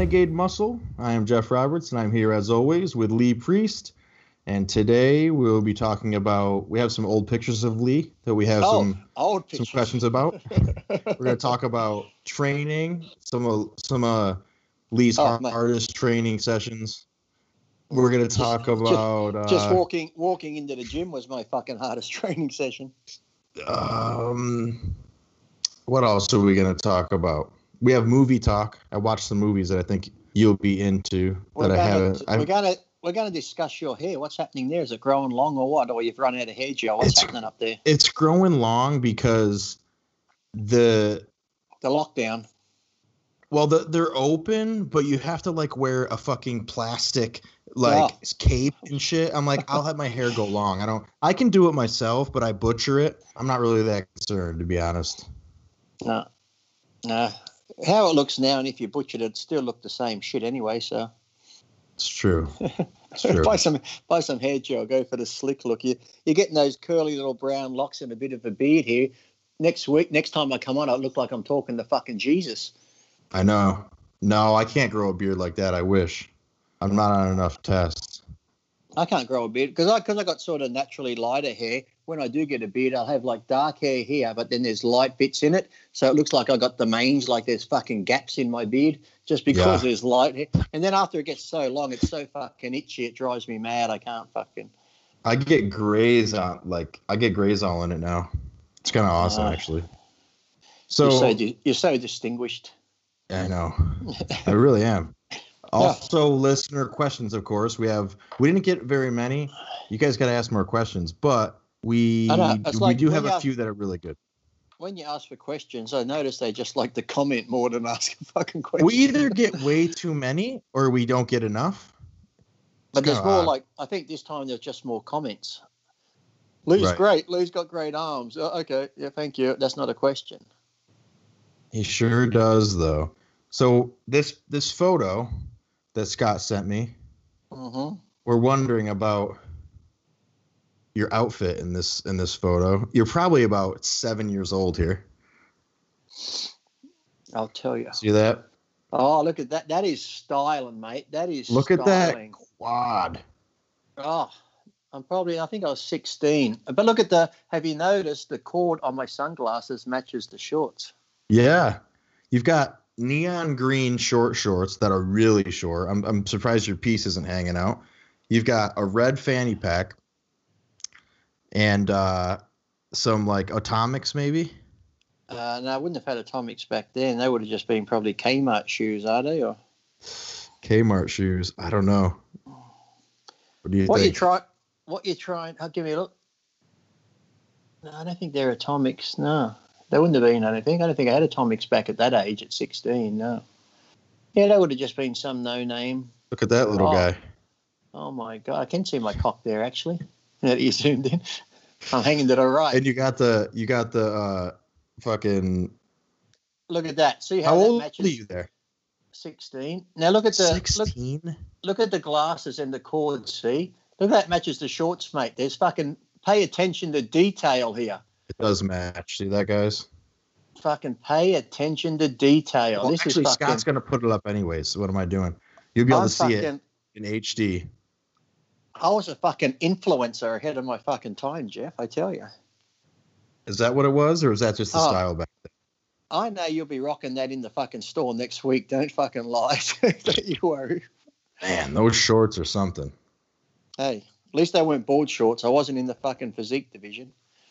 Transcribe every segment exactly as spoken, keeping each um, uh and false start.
Renegade Muscle. I am Jeff Roberts, and I'm here as always with Lee Priest. And today we'll be talking about, we have some old pictures of Lee that we have oh, some, old some questions about. We're going to talk about training, some of some uh, Lee's Oh, hardest training sessions. We're going to talk just, about... Just, uh, just walking walking into the gym was my fucking hardest training session. Um, what else are we going to talk about? We have movie talk. I watched some movies that I think you'll be into. We're that I gonna, haven't. we're gonna we're gonna discuss your hair. What's happening there? Is it growing long or what? Or you've run out of hair gel? What's It's- happening up there? It's growing long because the The lockdown. well, the, they're open, but you have to like wear a fucking plastic like Oh. cape and shit. I'm like, I'll have my hair go long. I don't. I can do it myself, but I butcher it. I'm not really that concerned, to be honest. No, no. How it looks now, and if you butchered it, it'd still look the same shit anyway. So It's true. It's true. buy some buy some hair gel. Go for the slick look. You you're getting those curly little brown locks and a bit of a beard here. Next week, next time I come on, I look like I'm talking to fucking Jesus. I know. No, I can't grow a beard like that. I wish. I'm not on enough tests. I can't grow a beard because I because I got sort of naturally lighter hair. When I do get a beard, I'll have like dark hair here, but then there's light bits in it, so it looks like I got the mange, like there's fucking gaps in my beard just because Yeah. there's light hair. And then after it gets so long, it's so fucking itchy, it drives me mad. I can't fucking. I get grays on like I get grays all in it now. It's kind of awesome, Uh, actually. So, You're so di- you're so distinguished. I know. I really am. Also, listener questions, of course. We have we didn't get very many. You guys got to ask more questions, but we I know, it's we like do when have you a ask- few that are really good. When you ask for questions, I notice they just like to comment more than ask a fucking question. We either get way too many or we don't get enough. But It's there's kinda more odd. like, I think this time there's just more comments. Lee's Right. great. Lee's got great arms. Oh, okay. Yeah, thank you. That's not a question. He sure does, though. So this this photo that Scott sent me, Mm-hmm. we're wondering about your outfit in this in this photo. You're probably about seven years old here. I'll tell you. See that? Oh, look at that. That is styling, mate. That is Look at that styling. quad. Oh, I'm probably, I think I was sixteen. But look at the, have you noticed the cord on my sunglasses matches the shorts? Yeah. You've got neon green short shorts that are really short. I'm I'm surprised your piece isn't hanging out. You've got a red fanny pack and uh, some like Atomics maybe. Uh, no, I wouldn't have had Atomics back then. They would have just been probably Kmart shoes, are they? Or Kmart shoes. I don't know. What do you what you think? try? What you trying? Oh, give me a look. No, I don't think they're Atomics. No, they wouldn't have been. I don't think. I don't think I had Atomics back at that age, at sixteen. No. Yeah, they would have just been some no name. Look at that little Oh. guy. Oh my god, I can see my cock there actually. Now that you zoomed in, I'm hanging to the right. And you got the you got the uh, fucking. Look at that. See how, How that old matches? are you there? sixteen. Now look at the look, Sixteen. look at the glasses and the cords. See, look at that matches the shorts, mate. There's fucking pay attention to detail here. It does match. See that, guys? Fucking pay attention to detail. Well, this actually, is fucking. Scott's gonna put it up anyways. So what am I doing? You'll be able I'm to see fucking, it in H D. I was a fucking influencer ahead of my fucking time, Jeff. I tell you. Is that what it was, or is that just the Oh. style back then? I know you'll be rocking that in the fucking store next week. Don't fucking lie. Don't you worry. Man, those shorts are something. Hey, at least they weren't board shorts. I wasn't in the fucking physique division.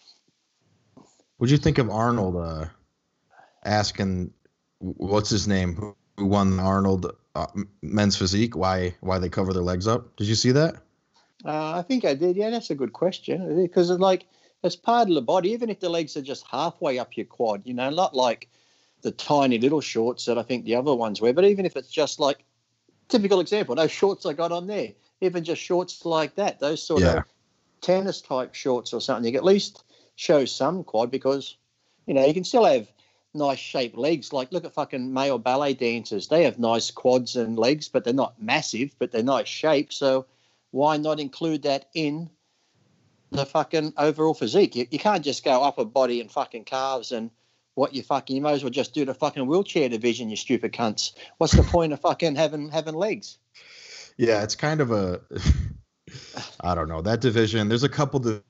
What'd you think of Arnold uh, asking what's his name who who won the Arnold uh, men's physique? Why why they cover their legs up? Did you see that? Uh, I think I did. Yeah, that's a good question. Because it's like, it's part of the body, even if the legs are just halfway up your quad, you know, not like the tiny little shorts that I think the other ones wear, but even if it's just like, typical example, those shorts I got on there, even just shorts like that, those sort Yeah. of tennis type shorts or something, you can at least show some quad because, you know, you can still have nice shaped legs. Like, look at fucking male ballet dancers. They have nice quads and legs, but they're not massive, but they're nice shape. So why not include that in the fucking overall physique? You, you can't just go upper body and fucking calves and what you fucking, you might as well just do the fucking wheelchair division, you stupid cunts. What's the point of fucking having having legs? Yeah, it's kind of a, I don't know, that division. There's a couple of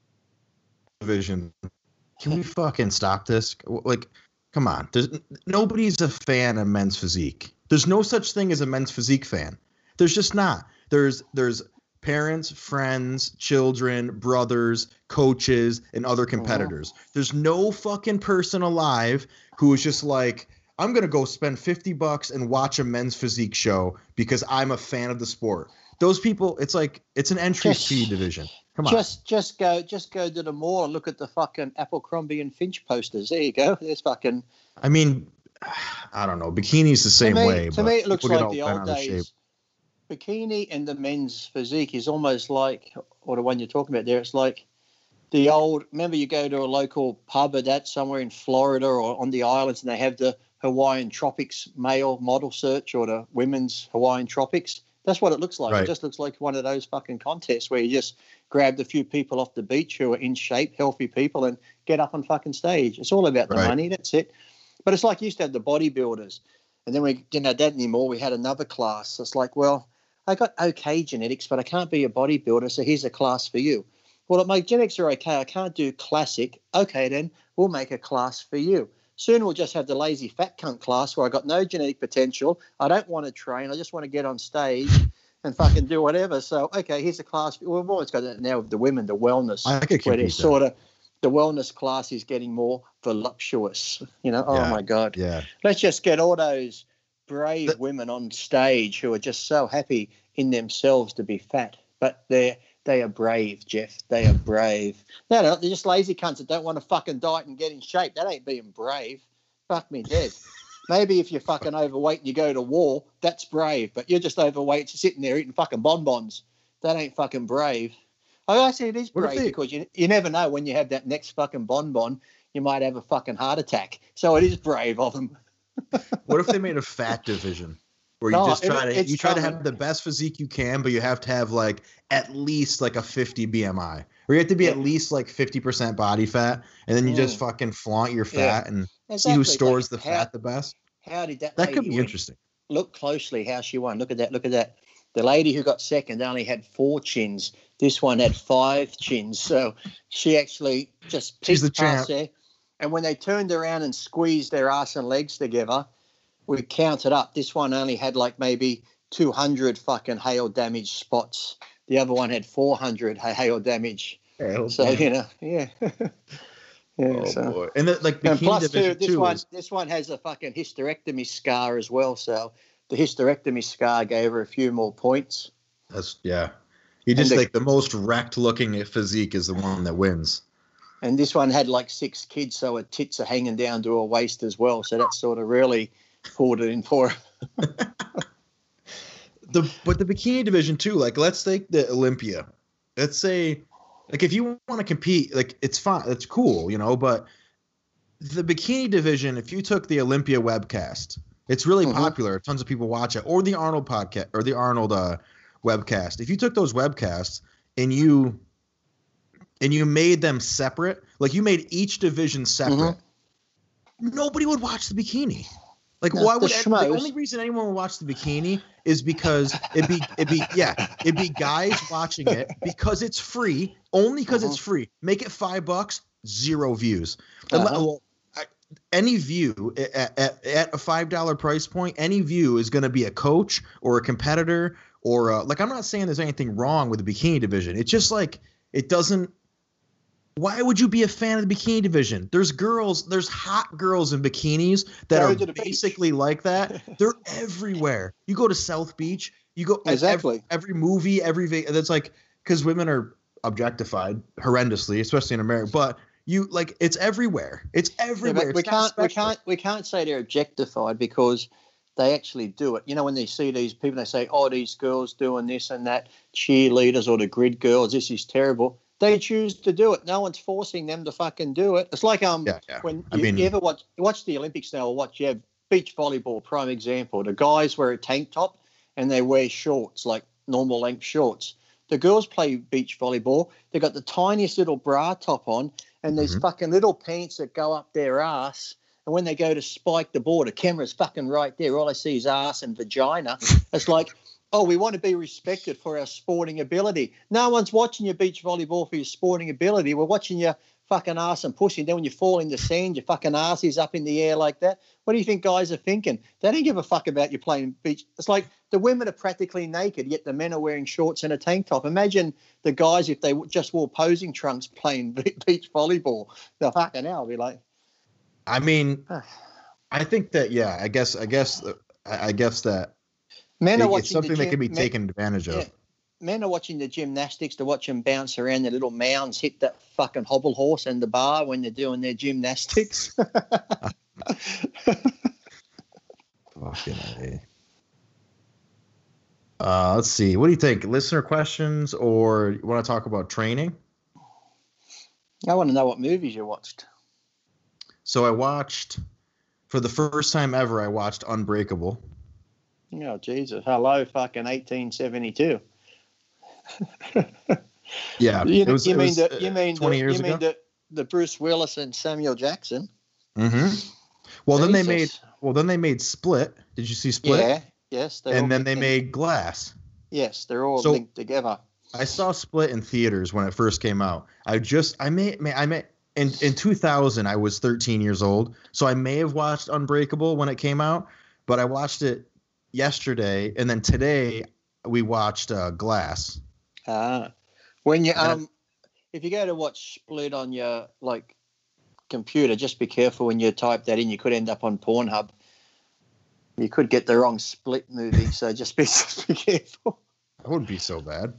divisions. Can we fucking stop this? Like, come on. There's, nobody's a fan of men's physique. There's no such thing as a men's physique fan. There's just not. There's there's parents, friends, children, brothers, coaches, and other competitors. Uh-huh. There's no fucking person alive who is just like, I'm going to go spend fifty bucks and watch a men's physique show because I'm a fan of the sport. Those people, it's like, it's an entry just, fee division. Come on. Just just go just go to the mall and look at the fucking Abercrombie and Finch posters. There you go. There's fucking. I mean, I don't know. Bikini's the same to me, way. To but me, it looks like the old of days. Shape. Bikini and the men's physique is almost like, or the one you're talking about there, it's like the old, remember you go to a local pub or that somewhere in Florida or on the islands and they have the Hawaiian Tropics male model search or the women's Hawaiian Tropics. That's what it looks like. Right. It just looks like one of those fucking contests where you just grabbed a few people off the beach who are in shape, healthy people, and get up on fucking stage. It's all about the right. money. That's it. But it's like you used to have the bodybuilders. And then we didn't have that anymore. We had another class. It's like, well, I got okay genetics, but I can't be a bodybuilder, so here's a class for you. Well, my genetics are okay. I can't do classic. Okay, then we'll make a class for you. Soon we'll just have the lazy fat cunt class where I got no genetic potential. I don't want to train. I just want to get on stage and fucking do whatever. So, okay, here's a class. For, well, we've always got that now with the women, the wellness. I could where compete sort of the wellness class is getting more voluptuous. You know, oh yeah. my God. Yeah. Let's just get all those brave the- women on stage who are just so happy in themselves to be fat, but they're they are brave, Jeff. They are brave. No, no, they're just lazy cunts that don't want to fucking diet and get in shape. That ain't being brave. Fuck me dead. Maybe if you're fucking overweight and you go to war, that's brave. But you're just overweight, sitting there eating fucking bonbons. That ain't fucking brave. I say it is brave they- because you you never know when you have that next fucking bonbon, you might have a fucking heart attack. So it is brave of them. What if they made a fat division? Where you no, just try it, to you try coming. to have the best physique you can, but you have to have like at least like a fifty B M I, or you have to be yeah. at least like fifty percent body fat, and then you mm. just fucking flaunt your fat yeah. and exactly. see who stores like, the how, fat the best. How did that? That could be win? interesting. Look closely how she won. Look at that. Look at that. The lady who got second only had four chins. This one had five chins, so she actually just she's the past champ. There. And when they turned around and squeezed their ass and legs together, we counted up. This one only had like maybe two hundred fucking hail damage spots. The other one had four hundred hail damage. Hail so, damage. You know, yeah. yeah oh, so. boy. And the, like, and plus, too, this, too one, is... this one has a fucking hysterectomy scar as well. So the hysterectomy scar gave her a few more points. That's, yeah. You just think the, the most wrecked looking physique is the one that wins. And this one had like six kids, so her tits are hanging down to her waist as well. So that sort of really pulled it in for her. the but the bikini division too, like let's take the Olympia. Let's say like if you want to compete, like it's fine, it's cool, you know, but the bikini division, if you took the Olympia webcast, it's really mm-hmm. popular. Tons of people watch it. Or the Arnold podcast or the Arnold uh, webcast. If you took those webcasts and you and you made them separate, like you made each division separate, mm-hmm. nobody would watch the bikini. Like, no, why would the, the only reason anyone would watch the bikini is because it'd be it'd be yeah it'd be guys watching it because it's free, only because uh-huh. it's free. Make it five bucks, zero views. Uh-huh. Well, I, any view at, at, at a five dollar price point, any view is going to be a coach or a competitor or a, like I'm not saying there's anything wrong with the bikini division. It's just like it doesn't. Why would you be a fan of the bikini division? There's girls, there's hot girls in bikinis that go are basically beach. Like that. They're everywhere. You go to South Beach, you go exactly every, every movie, every that's like because women are objectified horrendously, especially in America. But you like it's everywhere. It's everywhere. Yeah, we it's can't we can't we can't say they're objectified because they actually do it. You know, when they see these people, they say, "Oh, these girls doing this and that, cheerleaders or the grid girls. This is terrible." They choose to do it. No one's forcing them to fucking do it. It's like um yeah, yeah. when you, I mean, you ever watch watch the Olympics now or watch you have beach volleyball, prime example. The guys wear a tank top and they wear shorts, like normal length shorts. The girls play beach volleyball. They've got the tiniest little bra top on and these mm-hmm. fucking little pants that go up their ass And when they go to spike the ball, the camera's fucking right there. All I see is ass and vagina. It's like, oh, we want to be respected for our sporting ability. No one's watching your beach volleyball for your sporting ability. We're watching your fucking ass and pussy. And then when you fall in the sand, your fucking ass is up in the air like that. What do you think guys are thinking? They don't give a fuck about you playing beach. It's like the women are practically naked, yet the men are wearing shorts and a tank top. Imagine the guys if they just wore posing trunks playing beach volleyball. The fucking hell, be like. I mean, I think that yeah. I guess I guess I guess that men are it, watching it's something the gym, that can be men, taken advantage of. Yeah. Men are watching the gymnastics to watch them bounce around the little mounds, hit that fucking hobble horse and the bar when they're doing their gymnastics. Fucking A. Uh, let's see. What do you think? Listener questions, or you want to talk about training? I want to know what movies you watched. So I watched, for the first time ever, I watched Unbreakable. Oh, Jesus. Hello, fucking eighteen seventy-two. Yeah. You, it was, you it mean was, the you mean twenty the, years you ago? mean the, the Bruce Willis and Samuel Jackson? Mm-hmm. Well, then they Jesus. made well then they made Split. Did you see Split? Yeah, yes. they're all And then they in- made Glass. Yes, they're all So- linked together. I saw Split in theaters when it first came out. I just I may I may in in two thousand I was thirteen years old, so I may have watched Unbreakable when it came out, but I watched it yesterday, and then today we watched uh, Glass. Ah, when you And I- um, if you go to watch Split on your like computer, just be careful when you type that in. You could end up on Pornhub. You could get the wrong Split movie, so just be just be careful. That would be so bad.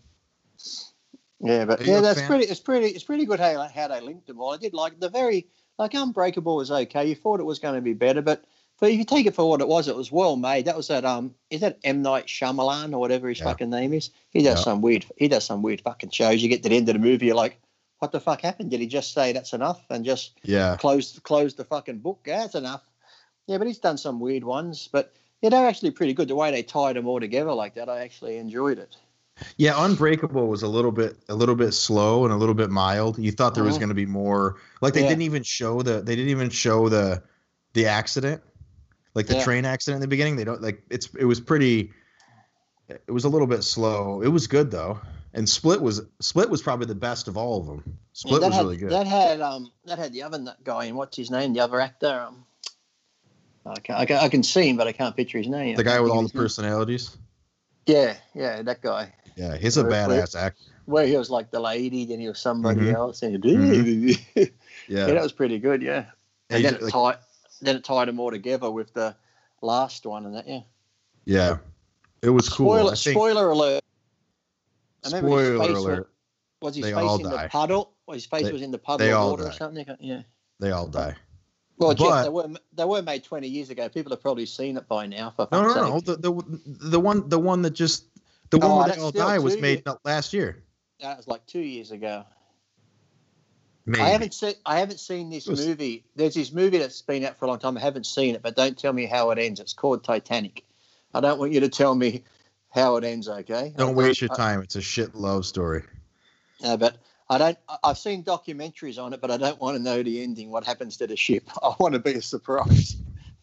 Yeah, but Are you yeah, a that's fan? pretty. It's pretty. It's pretty good how how they linked them all. I did like the very like Unbreakable was okay. You thought it was going to be better, but but if you take it for what it was, it was well made. That was that um, is that M Night Shyamalan or whatever his Yeah. fucking name is? He does Yeah. some weird. He does some weird fucking shows. You get to the end of the movie, you're like, what the fuck happened? Did he just say that's enough and just Yeah. close close the fucking book? Yeah, that's enough. Yeah, but he's done some weird ones, but yeah, they're actually pretty good. The way they tied them all together like that, I actually enjoyed it. Yeah, Unbreakable was a little bit a little bit slow and a little bit mild. You thought there was Mhm. going to be more. Like they Yeah. didn't even show the they didn't even show the the accident. Like the Yeah. train accident in the beginning. They don't like it's it was pretty it was a little bit slow. It was good though. And Split was Split was probably the best of all of them. Split Yeah, that was had, really good. That had um that had the other n- guy in what's his name? The other actor. Um, I can I can, I can see him, but I can't picture his name. The I guy can't with think all of the his name. personalities. Yeah, yeah, that guy. Yeah, he's a Where- where- badass actor. Where he was like the lady, then he was somebody Mhm. else, and he, Mhm. yeah. Yeah. that was pretty good. Yeah, Yeah, and he's then it like- tied then it tied them all together with the last one and that. Yeah. yeah. It was cool. Spoiler, I think, spoiler alert. I remember his spoiler face was- alert. Was his They face all in die. the puddle? Or his face They- was in the puddle they of all water or die. something? Yeah. They all die. Well, But- Jeff, they were they were made twenty years ago. People have probably seen it by now. For No, fuck's no, no. sake. The, the the one the one that just the Oh, one where that's they all still die was too made good. last year. That was like two years ago. Maybe. I haven't seen I haven't seen this It was- movie. There's this movie that's been out for a long time. I haven't seen it, but don't tell me how it ends. It's called Titanic. I don't want you to tell me how it ends. Okay? Don't I- waste your I- time. It's a shit love story. No, but I don't. I- I've seen documentaries on it, but I don't want to know the ending. What happens to the ship? I want to be a surprise.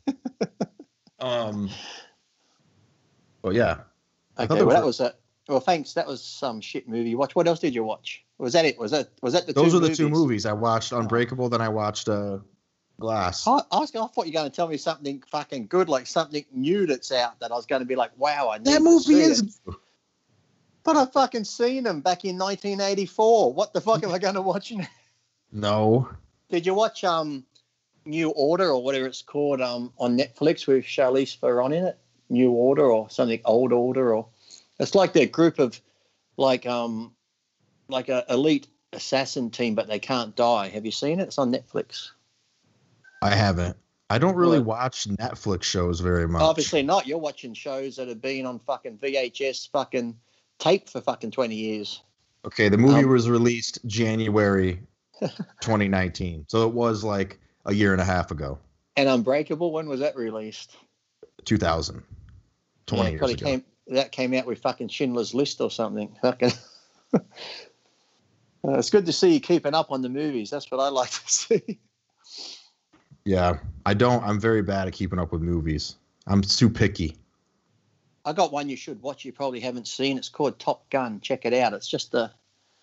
Um. Well, yeah. I thought Okay, there well was that a- was a. Well, thanks. That was some shit movie you watched. What else did you watch? Was that it? Was that was that the Those two are the movies? two movies I watched. Unbreakable, then I watched uh, Glass. I, I, was, I thought you were going to tell me something fucking good, like something new that's out that I was going to be like, wow, I need That to movie see is. it. But I've fucking seen them back in nineteen eighty-four. What the fuck am I going to watch now? No. Did you watch um New Order or whatever it's called um on Netflix with Charlize Theron in it? New Order or something, Old Order, or it's like their group of like um like a elite assassin team, but they can't die. Have you seen it? It's on Netflix. I haven't. I don't really Well- watch Netflix shows very much. Obviously not. You're watching shows that have been on fucking V H S fucking tape for fucking twenty years. Okay, the movie Um, was released January twenty nineteen, so it was like a year and a half ago. And Unbreakable, when was that released? two thousand. twenty Yeah, years probably ago. came, that came out with fucking Schindler's List or something. Fucking. Uh, it's good to see you keeping up on the movies. That's what I like to see. Yeah, I don't. I'm very bad at keeping up with movies. I'm too picky. I got one you should watch. You probably haven't seen. It's called Top Gun. Check it out. It's just the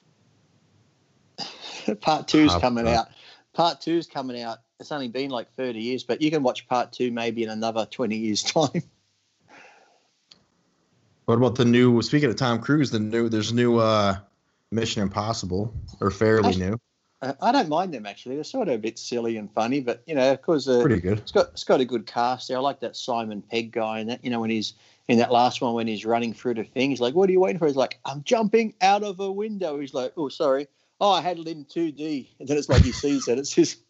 part two's Top coming Gun. out. Part two's coming out. It's only been like thirty years, but you can watch part two maybe in another twenty years' time. What about the new? Speaking of Tom Cruise, the new there's new uh, Mission Impossible, or fairly Actually, new. Uh, I don't mind them actually. They're sort of a bit silly and funny, but you know, because uh, Pretty good. it's got it's got a good cast there. I like that Simon Pegg guy, and that you know when he's in that last one when he's running through the thing, he's like, "What are you waiting for?" He's like, "I'm jumping out of a window." He's like, "Oh, sorry, oh, I had it in two D," and then it's like he sees it. It's his.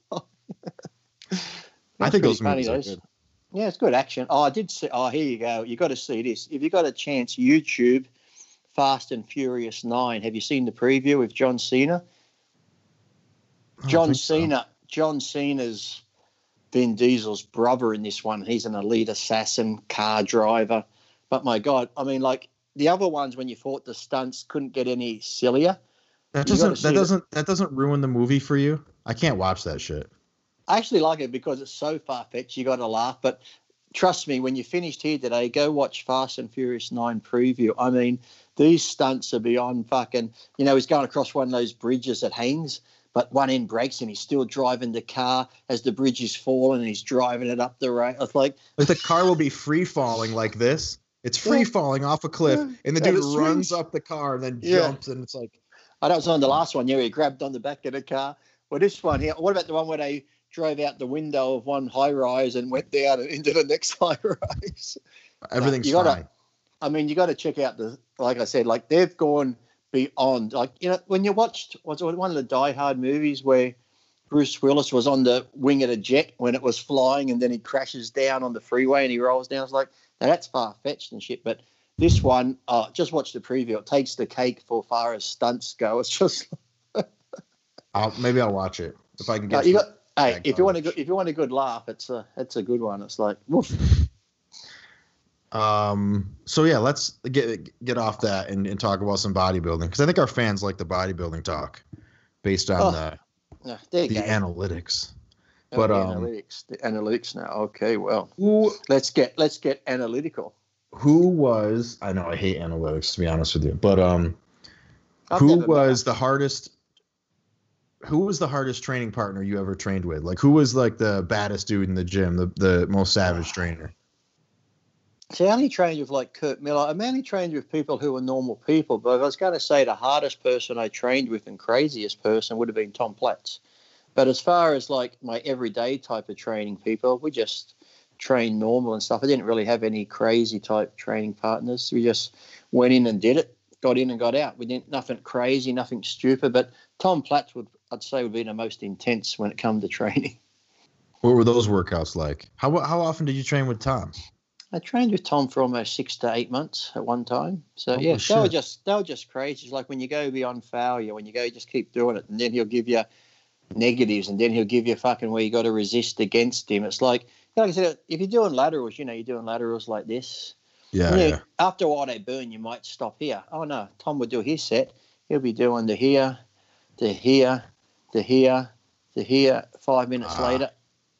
I think those funny, movies are those. good. Yeah, it's good action. Oh, I did see. Oh, here you go. You got to see this. If you got a chance, YouTube, Fast and Furious Nine. Have you seen the preview with John Cena? I don't John think so. Cena. John Cena's Vin Diesel's brother in this one. He's an elite assassin, car driver. But my God, I mean, like the other ones when you fought the stunts couldn't get any sillier. That You gotta doesn't. see That the- doesn't. That doesn't ruin the movie for you. I can't watch that shit. I actually like it because it's so far fetched. You got to laugh. But trust me, when you finished here today, go watch Fast and Furious Nine preview. I mean, these stunts are beyond fucking. You know, he's going across one of those bridges that hangs, but one end breaks and he's still driving the car as the bridge is falling and he's driving it up the road. It's like, Like the car will be free falling like this. It's free Yeah. falling off a cliff, Yeah. and the And dude it runs swings. up the car and then Yeah. jumps, and it's like, I know it was on the last one. Yeah, he grabbed on the back of the car. Well, this one here. What about the one where they drove out the window of one high rise and went down into the next high rise? everything's you gotta- fine. I mean, you got to check out the. Like I said, like they've gone beyond. Like you know, when you watched what's one of the Die Hard movies where Bruce Willis was on the wing of a jet when it was flying, and then he crashes down on the freeway and he rolls down. It's like now that's far fetched and shit, but. This one, uh, just watch the preview. It takes the cake for far as stunts go. It's just I'll, maybe I'll watch it if I can uh, get. you some- got. Hey, back if you want a coverage. good, if you want a good laugh, it's a it's a good one. It's like, woof. Um. So yeah, let's get get off that and, and talk about some bodybuilding, because I think our fans like the bodybuilding talk, based on Oh, the Yeah, there you the go. analytics. Oh, but, the um, analytics, the analytics now. Okay, well, Who let's get let's get analytical. who was? I know I hate analytics, to be honest with you, but um, I've who never met was her. the hardest? Who was the hardest training partner you ever trained with? Like, who was like the baddest dude in the gym, the the most savage trainer? See, I only trained with like Kurt Miller. I mainly trained with people who were normal people. But if I was going to say the hardest person I trained with and craziest person would have been Tom Platz. But as far as like my everyday type of training people, we just trained normal and stuff. I didn't really have any crazy type training partners. We just went in and did it, got in and got out. We didn't nothing crazy, nothing stupid. But Tom Platz would, I'd say, would be the most intense when it comes to training. What were those workouts like? How how often did you train with Tom? I trained with Tom for almost six to eight months at one time. So Holy yeah, they were shit. just they were just crazy. It's like when you go beyond failure, when you go, you just keep doing it, and then he'll give you negatives, and then he'll give you fucking where you got to resist against him. It's like, like I said, if you're doing laterals, you know, you're doing laterals like this. Yeah, Yeah, yeah. after a while they burn, you might stop here. Oh no, Tom would do his set. He'll be doing the here, the here, the here, the here. Five minutes Ah. later,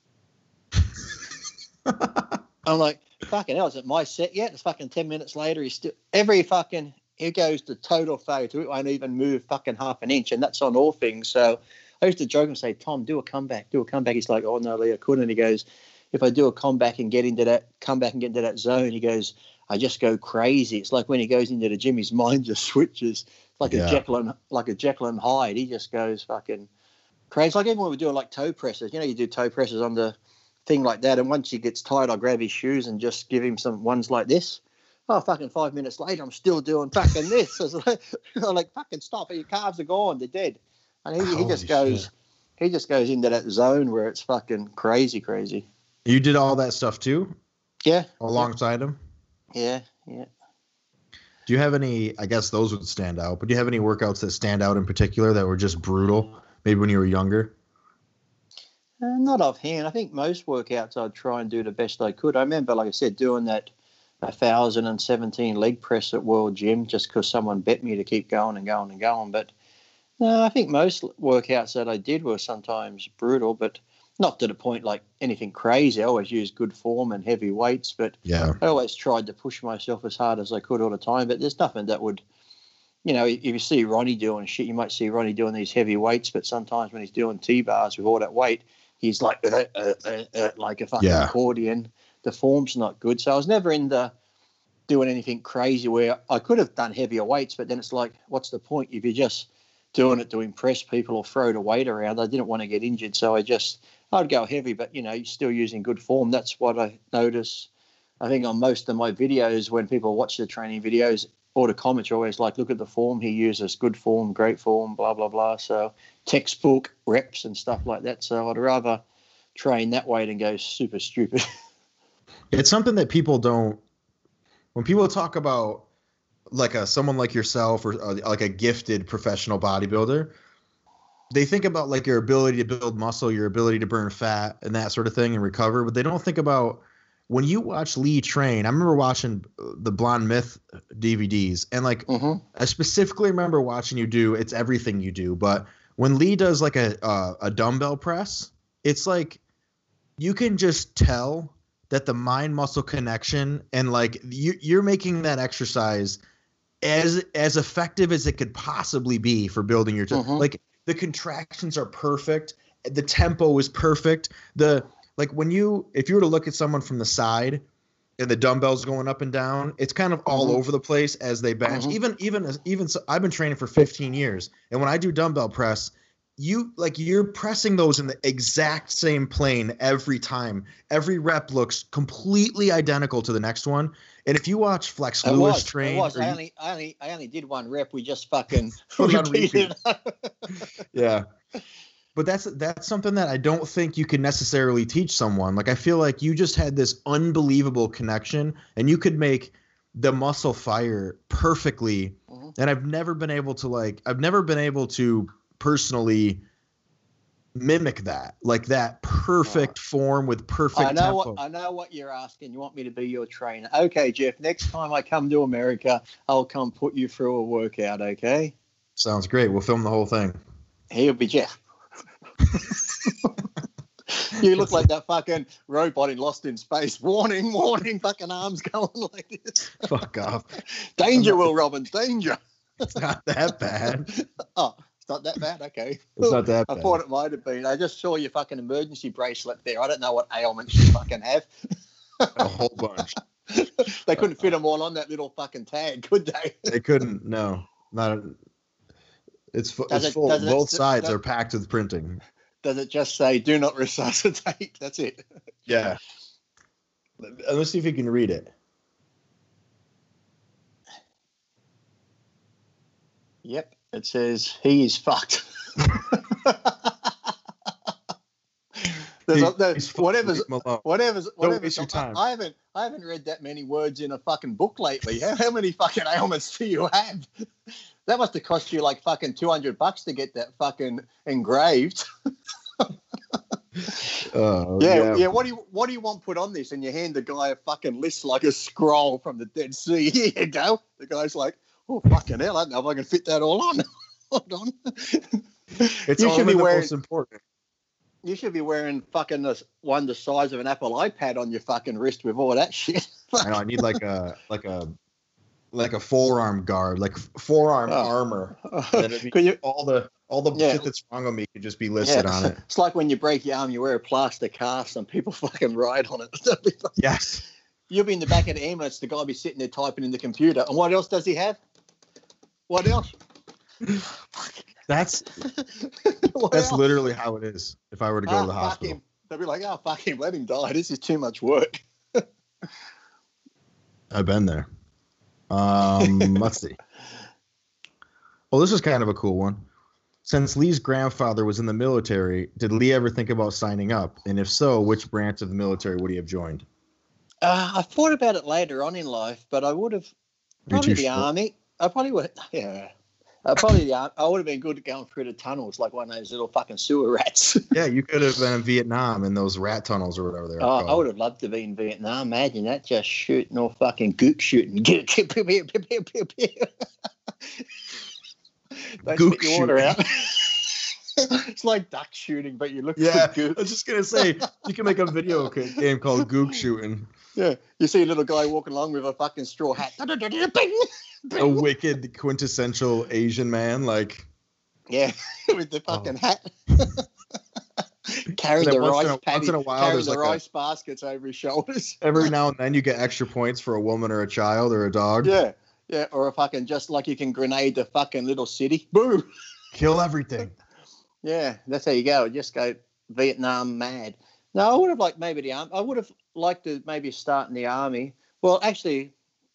I'm like, fucking hell, is it my set yet? It's fucking ten minutes later. He's still every fucking he goes to total failure. It won't even move fucking half an inch, and that's on all things. So I used to joke and say, Tom, do a comeback, do a comeback. He's like, oh no, Lee, I couldn't. And he goes, if I do a comeback and get into that comeback and get into that zone, he goes, I just go crazy. It's like when he goes into the gym, his mind just switches. It's like Yeah. a Jekyll and like a Jekyll and Hyde. He just goes fucking crazy. It's like even when we're doing like toe presses, you know, you do toe presses on the thing like that, and once he gets tired, I grab his shoes and just give him some ones like this. Oh, fucking five minutes later, I'm still doing fucking this. It's like, I'm like, fucking stop! Your calves are gone. They're dead. And he, he Holy just goes, shit. he just goes into that zone where it's fucking crazy, crazy. You did all that stuff too, Yeah, alongside him. yeah, yeah. Do you have any? I guess those would stand out. But do you have any workouts that stand out in particular that were just brutal? Maybe when you were younger. Uh, not offhand. I think most workouts I'd try and do the best I could. I remember, like I said, doing that one thousand seventeen leg press at World Gym just because someone bet me to keep going and going and going. But no, I think most workouts that I did were sometimes brutal. But not to the point like anything crazy. I always use good form and heavy weights, but Yeah. I always tried to push myself as hard as I could all the time. But there's nothing that would, you know, if you see Ronnie doing shit, you might see Ronnie doing these heavy weights, but sometimes when he's doing T-bars with all that weight, he's like uh, uh, uh, uh, like a fucking Yeah. accordion. The form's not good. So I was never in the doing anything crazy where I could have done heavier weights, but then it's like, what's the point if you're just doing it to impress people or throw the weight around? I didn't want to get injured, so I just, I'd go heavy, but, you know, you're still using good form. That's what I notice. I think on most of my videos, when people watch the training videos, all the comments are always like, look at the form he uses, good form, great form, blah, blah, blah. So textbook reps and stuff like that. So I'd rather train that way than go super stupid. It's something that people don't, when people talk about like a someone like yourself or uh, like a gifted professional bodybuilder, they think about like your ability to build muscle, your ability to burn fat and that sort of thing and recover, but they don't think about when you watch Lee train. I remember watching the Blonde Myth D V Ds, and like Mm-hmm. I specifically remember watching you do It's Everything You Do, but when Lee does like a uh, a dumbbell press, it's like you can just tell that the mind muscle connection and like you, you're making that exercise as as effective as it could possibly be for building your t- Mm-hmm. like the contractions are perfect, the tempo is perfect, the like when you if you were to look at someone from the side and the dumbbells going up and down, it's kind of all Mhm. over the place as they bench. Mhm. Even even even so, I've been training for fifteen years, and when I do dumbbell press, you like you're pressing those in the exact same plane every time. Every rep looks completely identical to the next one. And if you watch Flex It Lewis was. train, It was. or I you- only, I only, I only did one rep. We just fucking Put it on repeated it. yeah. But that's that's something that I don't think you can necessarily teach someone. Like I feel like you just had this unbelievable connection, and you could make the muscle fire perfectly. Mhm. And I've never been able to like I've never been able to personally mimic that, like that perfect form with perfect I know tempo. what I know what you're asking. You want me to be your trainer? Okay, Jeff. Next time I come to America, I'll come put you through a workout. Okay. Sounds great. We'll film the whole thing. He'll be Jeff. You look like that fucking robot in Lost in Space. Warning, warning, fucking arms going like this. Fuck off. Danger, Will Robbins, danger. It's not that bad. Oh, it's not that bad. Okay. It's not that I bad. thought it might have been. I just saw your fucking emergency bracelet there. I don't know what ailments you fucking have. A whole bunch. They couldn't fit them all on that little fucking tag, could they? They couldn't. No, not. A, it's fu- Does it's it- full. does it- Both does- sides does- are packed with printing. Does it just say "Do not resuscitate"? That's it. Yeah. Let's see if you can read it. Yep. It says he is fucked. There's a, He- there, he's fucked. whatever's Leave him alone. whatever's whatever's. waste your time. I, I haven't I haven't read that many words in a fucking book lately. How, how many fucking ailments do you have? That must have cost you like fucking two hundred bucks to get that fucking engraved. Uh, Yeah, yeah, What do you what do you want put on this? And you hand the guy a fucking list like a scroll from the Dead Sea. Here you go. The guy's like, oh fucking hell, I don't know if I can fit that all on. Hold on. It's You only should be the wearing- most important. You should be wearing fucking this one the size of an Apple iPad on your fucking wrist with all that shit. I know. I need like a like a like a forearm guard, like forearm Oh. armor. Then it'd be Could you? all the all the Yeah. shit that's wrong with me could just be listed Yeah, on it. it's like when you break your arm, you wear a plaster cast and people fucking ride on it. Yes. You'll be in the back of the ambulance, the guy will be sitting there typing in the computer. And what else does he have? What else? That's What that's else? literally how it is. If I were to go Ah, to the fuck hospital. him. They'll be like, oh, fuck him, let him die. This is too much work. I've been there. Um, let's see. Well, this is kind of a cool one. Since Lee's grandfather was in the military, did Lee ever think about signing up? And if so, which branch of the military would he have joined? Uh, I thought about it later on in life, but I would have probably too the short. army. I probably would. Yeah. Uh, probably the army. I would have been good at going through the tunnels like one of those little fucking sewer rats. Yeah, you could have been in Vietnam in those rat tunnels or whatever they're Oh, I called. would have loved to be in Vietnam. Imagine that, just shooting or fucking gook shooting. Get pew, pew, pew, pew, pew, pew, pew. Don't Gook spit your water out. It's like duck shooting, but you look Yeah, for gook. I was just gonna say you can make a video game called Gook Shooting. Yeah, you see a little guy walking along with a fucking straw hat. Bing, A wicked quintessential Asian man, like yeah, with the fucking Oh. hat. Carrying And the then once rice in a- paddy, once in a while, carrying there's the like a- rice baskets over his shoulders. every now and then you get extra points for a woman or a child or a dog. Yeah, yeah, or a fucking just like you can grenade the fucking little city. Boom. Kill everything. Yeah, that's how you go. Just go Vietnam mad. No, I would have liked maybe the army. I would have liked to maybe start in the army. Well, actually,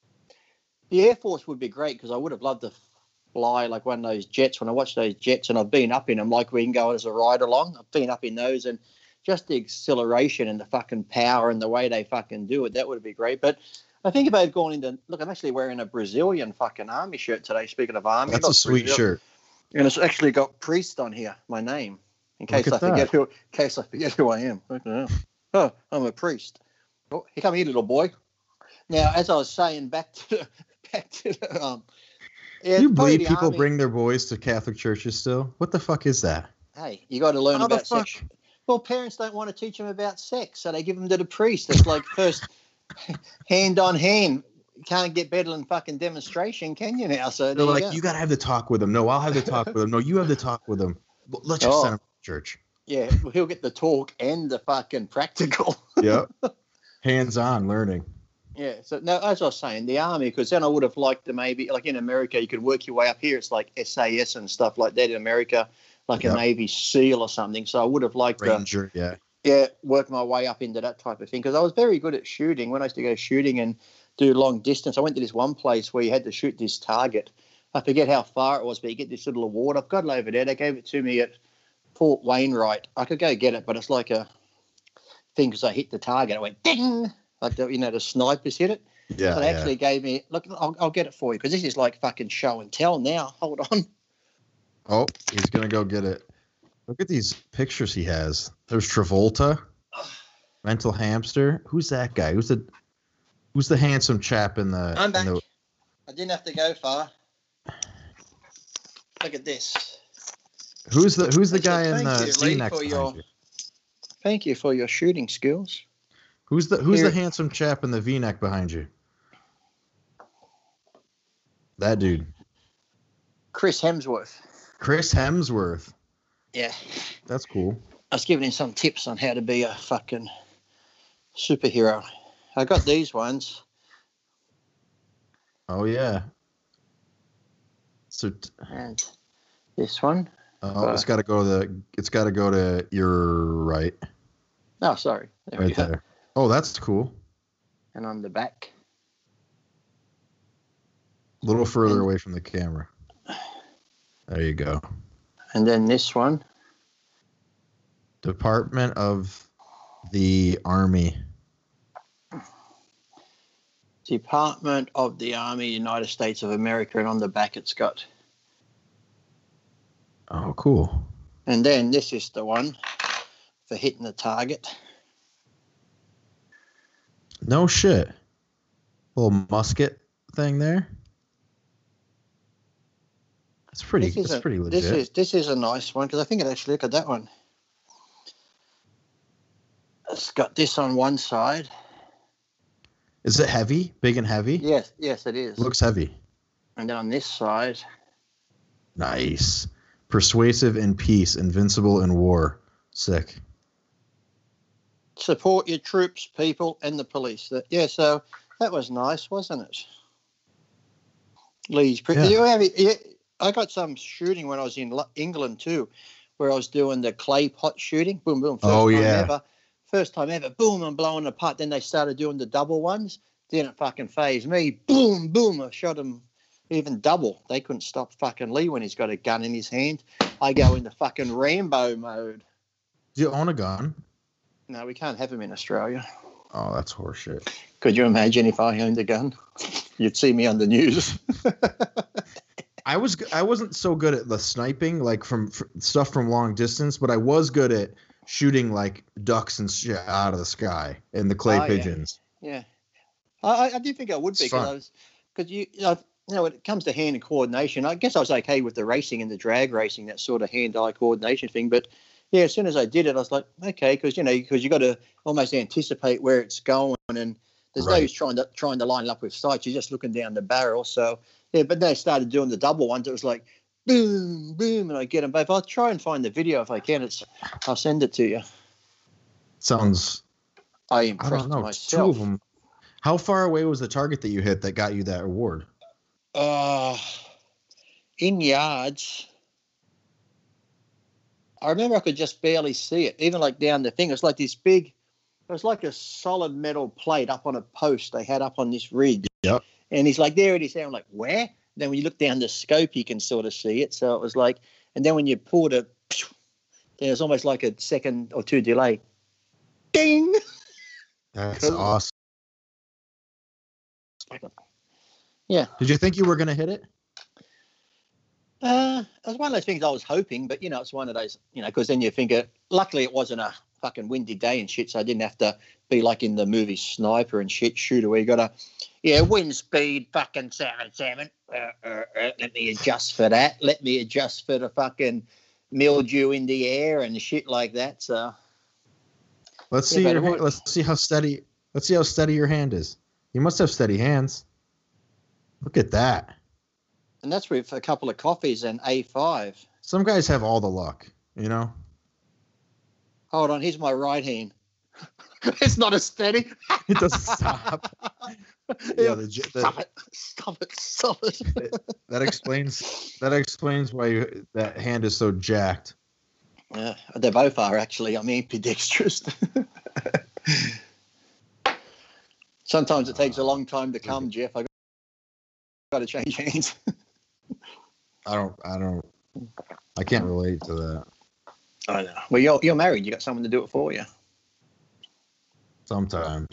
the Air Force would be great because I would have loved to fly like one of those jets. When I watch those jets, and I've been up in them, like we can go as a ride along. I've been up in those, and just the acceleration and the fucking power and the way they fucking do it, that would be great. But I think if I had gone into look, I'm actually wearing a Brazilian fucking army shirt today. Speaking of army, That's a look, sweet Brazil. shirt. And it's actually got priest on here, my name, in case Look I at forget that. who, in case I forget who I am. I don't know. Oh, I'm a priest. Oh, here come here, little boy. Now, as I was saying, back to the, back to the, um, yeah, Do you probably believe the people army- bring their boys to Catholic churches still? What the fuck is that? Hey, you got to learn How the about fuck? sex. Well, parents don't want to teach them about sex, so they give them to the priest. It's like first hand on hand. You can't get better than fucking demonstration, can you now? So They're there like, you, go. you gotta have the talk with them. No, I'll have the talk with them. No, you have the talk with them. Well, let's just Oh. send them to church. Yeah, well, he'll get the talk and the fucking practical. Yep. Hands-on learning. Yeah, so no, as I was saying, the army, because then I would have liked to maybe, like in America, you could work your way up here. It's like S A S and stuff like that in America, like Yep. a Navy SEAL or something. So I would have liked to, Ranger, yeah. yeah, work my way up into that type of thing because I was very good at shooting. When I used to go shooting and do long distance, I went to this one place where you had to shoot this target. I forget how far it was, but you get this little award. I've got it over there. They gave it to me at Fort Wainwright. I could go get it, but it's like a thing because I hit the target. I went ding, like the, you know the snipers hit it. Yeah. So they yeah. actually gave me. Look, I'll, I'll get it for you because this is like fucking show and tell now. Hold on. Oh, he's gonna go get it. Look at these pictures he has. There's Travolta, Mental Hamster. Who's that guy? Who's the Who's the handsome chap in the? I'm back. in the- I didn't have to go far. Look at this. who's the Who's the Okay, guy in thank the you, Lee, V-neck for behind your- you? Thank you for your shooting skills. Who's the Who's Here- the handsome chap in the V-neck behind you? That dude, Chris Hemsworth. Chris Hemsworth. Yeah. That's cool. I was giving him some tips on how to be a fucking superhero. I got these ones. Oh yeah. So t- And this one. oh, it's got to go to the. It's got to go to your right, Oh, sorry. There we right go. there. Oh, that's cool. And on the back. A little further And- away from the camera. There you go. And then this one. Department of the Army. Department of the Army, United States of America. And on the back it's got. Oh, cool. And then this is the one for hitting the target. No shit. Little musket thing there. That's pretty. This is That's a, pretty legit. This is this is a nice one because I think it actually look at that one. It's got this on one side. Is it heavy? Big and heavy? Yes, yes, it is. Looks heavy. And then on this side, Nice. Persuasive in peace, invincible in war. Sick. support your troops, people, and the police. That, yeah, so that was nice, wasn't it? Lee's pretty. Yeah. You have, yeah, I got some shooting when I was in Lo- England too, where I was doing the clay pot shooting. Boom, boom. First Oh, time yeah. ever. First time ever. Boom, I'm blowing apart. Then they started doing the double ones. Didn't fucking phase me. Boom, boom. I shot them even double. They couldn't stop fucking Lee when he's got a gun in his hand. I go into fucking Rambo mode. Do you own a gun? No, we can't have him in Australia. Oh, that's horseshit. Could you imagine if I owned a gun? You'd see me on the news. I was I wasn't so good at the sniping, like from f- stuff from long distance, but I was good at shooting like ducks and shit out of the sky and the clay Oh, yeah. pigeons. Yeah, I, I- I do think I would be It's because fun. I was because you, you know, you know, when it comes to hand coordination, I guess I was okay with the racing and the drag racing, that sort of hand-eye coordination thing. But yeah, as soon as I did it, I was like, okay, because you know, because you got to almost anticipate where it's going, and there's Right. no use trying to trying to line it up with sights. You're just looking down the barrel. So yeah, but they started doing the double ones. It was like boom, boom, and I get them both. I'll try and find the video if I can. It's, I'll send it to you. Sounds. I I impressed don't know. myself. Two of them. How far away was the target that you hit that got you that award? Uh, in yards, I remember I could just barely see it, even like down the thing. It was like this big, it was like a solid metal plate up on a post they had up on this ridge. Yep. And he's like, there it is. I'm like, where? Then when you look down the scope, you can sort of see it. So it was like, and then when you pulled it, then it was almost like a second or two delay. Ding! That's awesome. Yeah. Did you think you were going to hit it? Uh, it was one of those things I was hoping, but, you know, it's one of those, you know, because then you think, it, luckily it wasn't a fucking windy day and shit, so I didn't have to be like in the movie Sniper and shit shooter where you got to, yeah, wind speed, fucking seven, seven. Uh, uh, uh, let me adjust for that. Let me adjust for the fucking mildew in the air and shit like that. So Let's Yeah, see but your it hand, won't- let's see how steady let's see how steady your hand is. You must have steady hands. Look at that. and that's with a couple of coffees and A five. Some guys have all the luck, you know? Hold on, here's my right hand. It's not as steady. It doesn't stop. Yeah, the, j- Stop the, it! Stop it! Stop it! that explains that explains why you, that hand is so jacked. Yeah, they both are actually. I'm ambidextrous. Sometimes it takes a long time to come, Jeff. I got to change hands. I don't I don't I can't relate to that. I know. Well, you're you're married. You got someone to do it for you. Sometimes.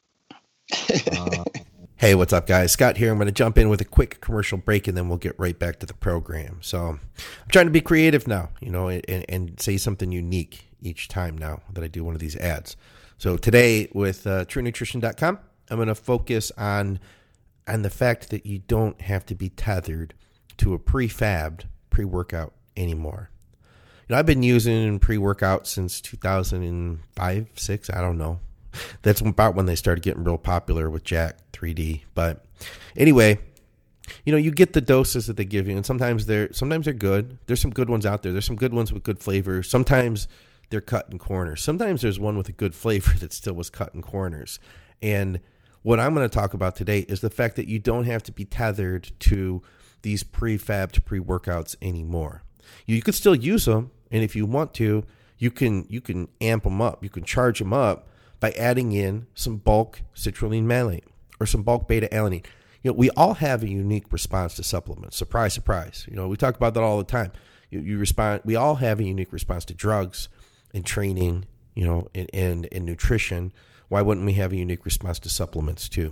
Uh, Hey, what's up, guys? Scott here. I'm going to jump in with a quick commercial break, and then we'll get right back to the program. So I'm trying to be creative now, you know, and, and say something unique each time now that I do one of these ads. So today with uh, True Nutrition dot com, I'm going to focus on on the fact that you don't have to be tethered to a prefabbed pre-workout anymore. You know, I've been using pre-workout since two thousand five, six, I don't know. That's about when they started getting real popular with Jack three D. But anyway, you know, you get the doses that they give you, and sometimes they're sometimes they're good. There's some good ones out there. There's some good ones with good flavor. Sometimes they're cutting corners. Sometimes there's one with a good flavor that still was cutting corners. And what I'm going to talk about today is the fact that you don't have to be tethered to these prefabbed pre-workouts anymore. You could still use them, and if you want to, you can you can amp them up. You can charge them up by adding in some bulk citrulline malate or some bulk beta-alanine. You know, we all have a unique response to supplements. Surprise, surprise. You know, we talk about that all the time. You, you respond. We all have a unique response to drugs and training, you know, and, and, and nutrition. Why wouldn't we have a unique response to supplements too?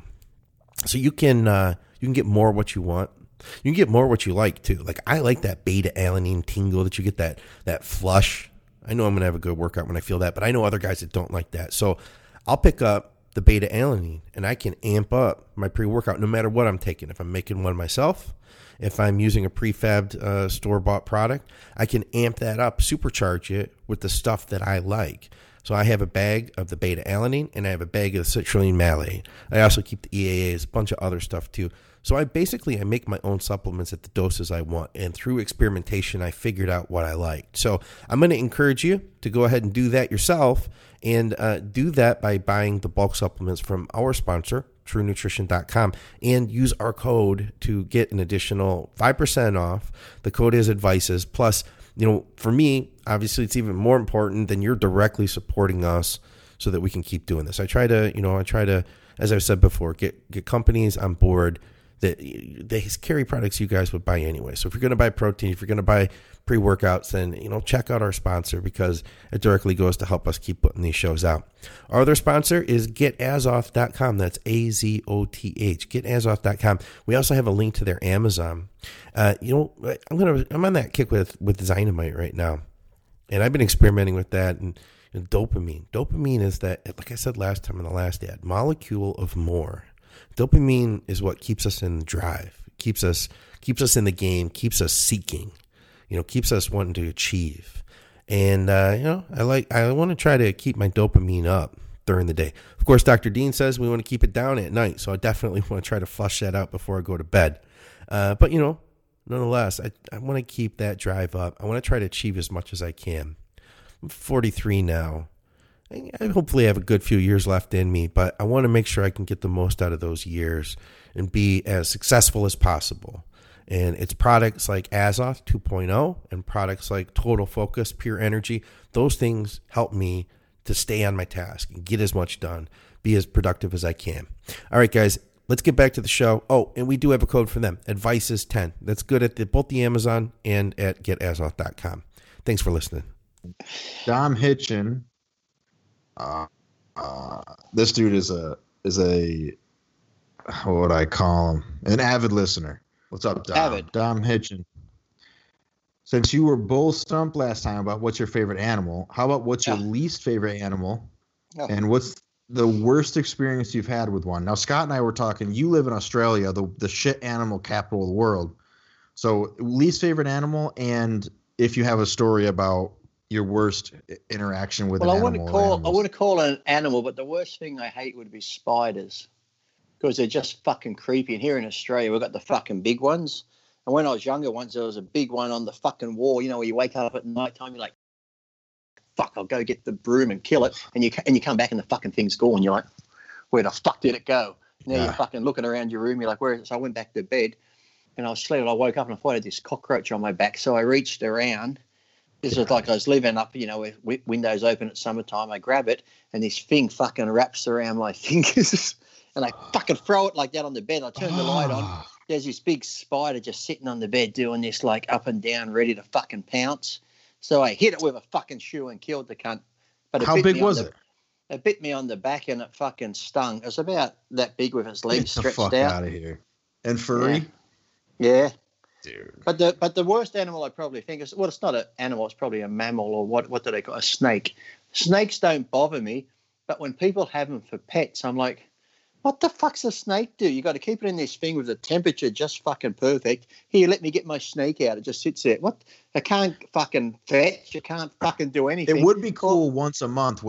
So you can uh, you can get more what you want. You can get more what you like too. Like I like that beta-alanine tingle that you get, that that flush. I know I'm going to have a good workout when I feel that, but I know other guys that don't like that. So I'll pick up the beta-alanine and I can amp up my pre-workout no matter what I'm taking. If I'm making one myself, if I'm using a prefabbed uh, store-bought product, I can amp that up, supercharge it with the stuff that I like. So I have a bag of the beta-alanine and I have a bag of the citrulline malate. I also keep the E A As, a bunch of other stuff too. So I basically, I make my own supplements at the doses I want. And through experimentation, I figured out what I liked. So I'm going to encourage you to go ahead and do that yourself, and uh, do that by buying the bulk supplements from our sponsor, True Nutrition dot com, and use our code to get an additional five percent off. The code is Advices. Plus, you know, for me, obviously it's even more important than you're directly supporting us so that we can keep doing this. I try to, you know, I try to, as I've said before, get, get companies on board that they carry products you guys would buy anyway. So if you're going to buy protein, if you're going to buy pre-workouts, then, you know, check out our sponsor because it directly goes to help us keep putting these shows out. Our other sponsor is Get Azoth dot com. That's A Z O T H, Get Azoth dot com. We also have a link to their Amazon. Uh, you know, I'm going to, I'm on that kick with, with Dynamite right now. And I've been experimenting with that and, and dopamine. Dopamine is that, like I said last time in the last ad, molecule of more. Dopamine is what keeps us in the drive, keeps us keeps us in the game, keeps us seeking, you know, keeps us wanting to achieve. And uh, you know, I like I want to try to keep my dopamine up during the day. Of course, Doctor Dean says we want to keep it down at night, so I definitely want to try to flush that out before I go to bed. Uh, but you know, nonetheless, I I want to keep that drive up. I want to try to achieve as much as I can. I'm forty-three now. I hopefully have a good few years left in me, but I want to make sure I can get the most out of those years and be as successful as possible. And it's products like Azoth two point oh and products like Total Focus, Pure Energy. Those things help me to stay on my task and get as much done, be as productive as I can. All right, guys, let's get back to the show. Oh, and we do have a code for them, Advice is ten. That's good at the, both the Amazon and at get azoth dot com. Thanks for listening. Dom Hitchin. Uh, uh, this dude is a is a what would I call him? An avid listener. What's up, Dom? Avid. Dom Hitchin. Since you were bull stumped last time about what's your favorite animal, how about what's your Yeah. least favorite animal, Oh. and what's the worst experience you've had with one? Now, Scott and I were talking. You live in Australia, the the shit animal capital of the world. So, least favorite animal, and if you have a story about your worst interaction with Well, an I animal. wouldn't or call I animals. wouldn't call it an animal, but the worst thing I hate would be spiders, because they're just fucking creepy. And here in Australia, we've got the fucking big ones. And when I was younger, once there was a big one on the fucking wall. You know, where you wake up at night time, you're like, "Fuck, I'll go get the broom and kill it." And you and you come back and the fucking thing's gone. You're like, "Where the fuck did it go?" Now Yeah. you're fucking looking around your room. You're like, "Where is it?" So I went back to bed, and I was sleeping. I woke up and I thought I had this cockroach on my back. So I reached around. This was like I was living up, you know, with wi- windows open at summertime. I grab it, and this thing fucking wraps around my fingers, and I fucking throw it like that on the bed. I turn the light on. Ah. There's this big spider just sitting on the bed doing this like up and down, ready to fucking pounce. So I hit it with a fucking shoe and killed the cunt. But it How bit big me on was the- it? It bit me on the back and it fucking stung. It was about that big with its Get legs the stretched fuck out. out of here. And furry? Yeah. Dude. But the but the worst animal I probably think is, well, it's not an animal, it's probably a mammal, or what what do they call it? A snake. Snakes don't bother me, but when people have them for pets, I'm like, what the fuck's a snake do? You got to keep it in this thing with the temperature just fucking perfect. Here, let me get my snake out. It just sits there. What? It can't fucking fetch. It can't fucking do anything. It would be cool once a month when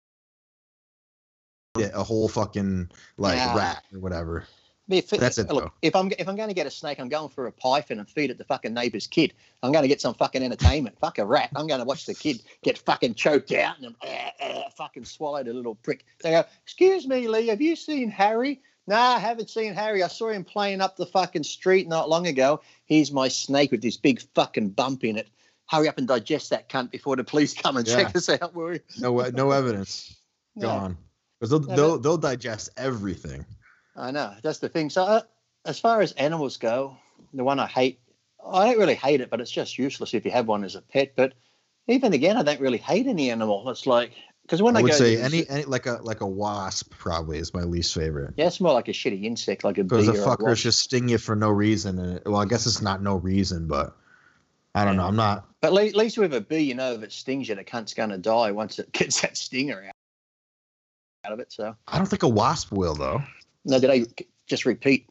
get a whole fucking like Nah. rat or whatever. If, That's it, Look, though. if I'm if I'm going to get a snake, I'm going for a python and feed it the fucking neighbour's kid. I'm going to get some fucking entertainment. Fuck a rat. I'm going to watch the kid get fucking choked out and uh, uh, fucking swallowed, a little prick. They go, "Excuse me, Lee, have you seen Harry?" Nah, I haven't seen Harry. I saw him playing up the fucking street not long ago. Here's my snake with this big fucking bump in it. Hurry up and digest that cunt before the police come and Yeah. check us out. will you? No, no evidence. Yeah. Gone. Because they'll, Yeah, they'll they'll digest everything. I know. That's the thing. So, uh, as far as animals go, the one I hate, I don't really hate it, but it's just useless if you have one as a pet. But even again, I don't really hate any animal. It's like, because when I, I would go say to the any, zoo- any like a like a wasp probably is my least favorite. yeah, it's more like a shitty insect, like a bee Because the or a fuckers wasp. just sting you for no reason. And it, well, I guess it's not no reason, but I don't know. I'm not. But at le- at least with a bee, you know, if it stings you, the cunt's going to die once it gets that stinger out, out of it. So, I don't think a wasp will though. no, did I just repeat?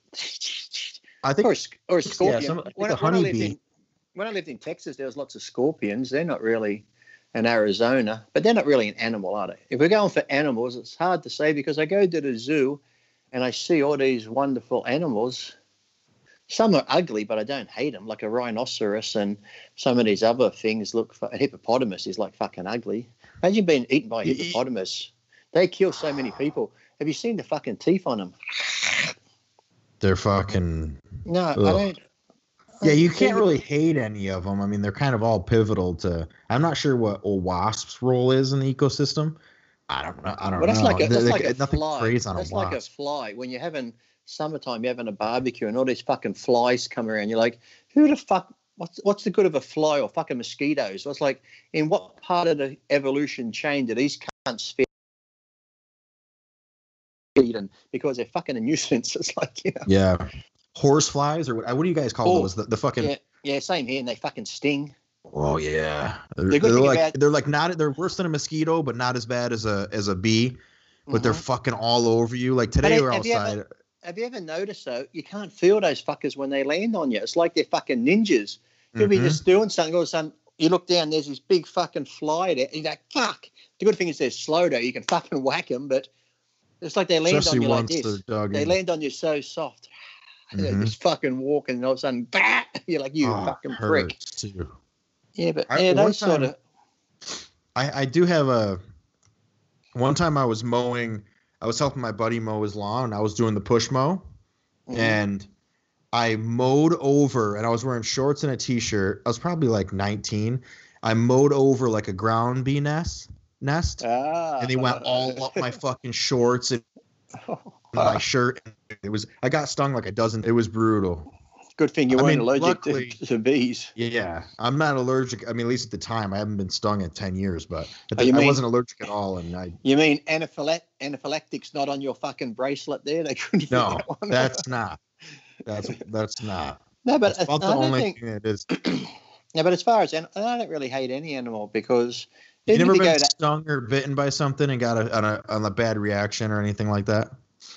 I think Or a, sc- or a scorpion. some- I think when, a I, when I lived honeybee. in when I lived in Texas, there was lots of scorpions. They're not really in Arizona, but they're not really an animal, are they? If we're going for animals, it's hard to say because I go to the zoo and I see all these wonderful animals. Some are ugly, but I don't hate them, like a rhinoceros and some of these other things look. A hippopotamus is like fucking ugly. Imagine being eaten by a Y- y- hippopotamus. They kill so many people. Have you seen the fucking teeth on them? they're fucking. No, I Ugh. don't. Yeah, you can't really hate any of them. I mean, they're kind of all pivotal to. I'm not sure what a wasp's role is in the ecosystem. I don't know. I don't Well, that's know. like a, They- that's they- like a nothing fly. preys on That's a like a wasp. fly. When you're having summertime, you're having a barbecue, and all these fucking flies come around. You're like, who the fuck? What's what's the good of a fly or fucking mosquitoes? It's like, in what part of the evolution chain do these cunts fit? And because they're fucking a nuisance, it's like, you know. Yeah, horse flies or what? What do you guys call Oh, those? The, the fucking. Yeah, yeah, same here, and they fucking sting. Oh yeah, they're, The good they're thing like about- they're like not they're worse than a mosquito, but not as bad as a as a bee. But they're Mhm. fucking all over you. Like today But we're have you ever- outside. have you ever noticed though? You can't feel those fuckers when they land on you. It's like they're fucking ninjas. You'll be Mhm. just doing something, all of a sudden you look down, there's this big fucking fly there, and you're like, fuck. The good thing is they're slow though. You can fucking whack them, but it's like they land Especially on you like once this. they're dug They in. land on you so soft. They're Mhm. just fucking walking, and all of a sudden, bah! You're like, you Oh, fucking it prick. hurts, too. Yeah, but I- yeah, one those sort time- of. I, I do have a. One time I was mowing, I was helping my buddy mow his lawn, and I was doing the push mow, Mhm. and I mowed over, and I was wearing shorts and a t-shirt. I was probably like nineteen. I mowed over like a ground bee nest, nest, Ah. and they went all up my fucking shorts and my shirt. It was, I got stung like a dozen. It was brutal. Good thing you I weren't mean, allergic luckily- to, to bees. Yeah, I'm not allergic. I mean, at least at the time, I haven't been stung in ten years, but at Oh, you the- I mean- wasn't allergic at all, and I You mean anaphylact- anaphylactic's not on your fucking bracelet there? They couldn't fit no, that one. that's not. That's that's not. no, but That's about I the don't only think. thing that is. No, but as far as an- I don't really hate any animal because You even never if you been go to, stung or bitten by something and got a on a on a bad reaction or anything like that?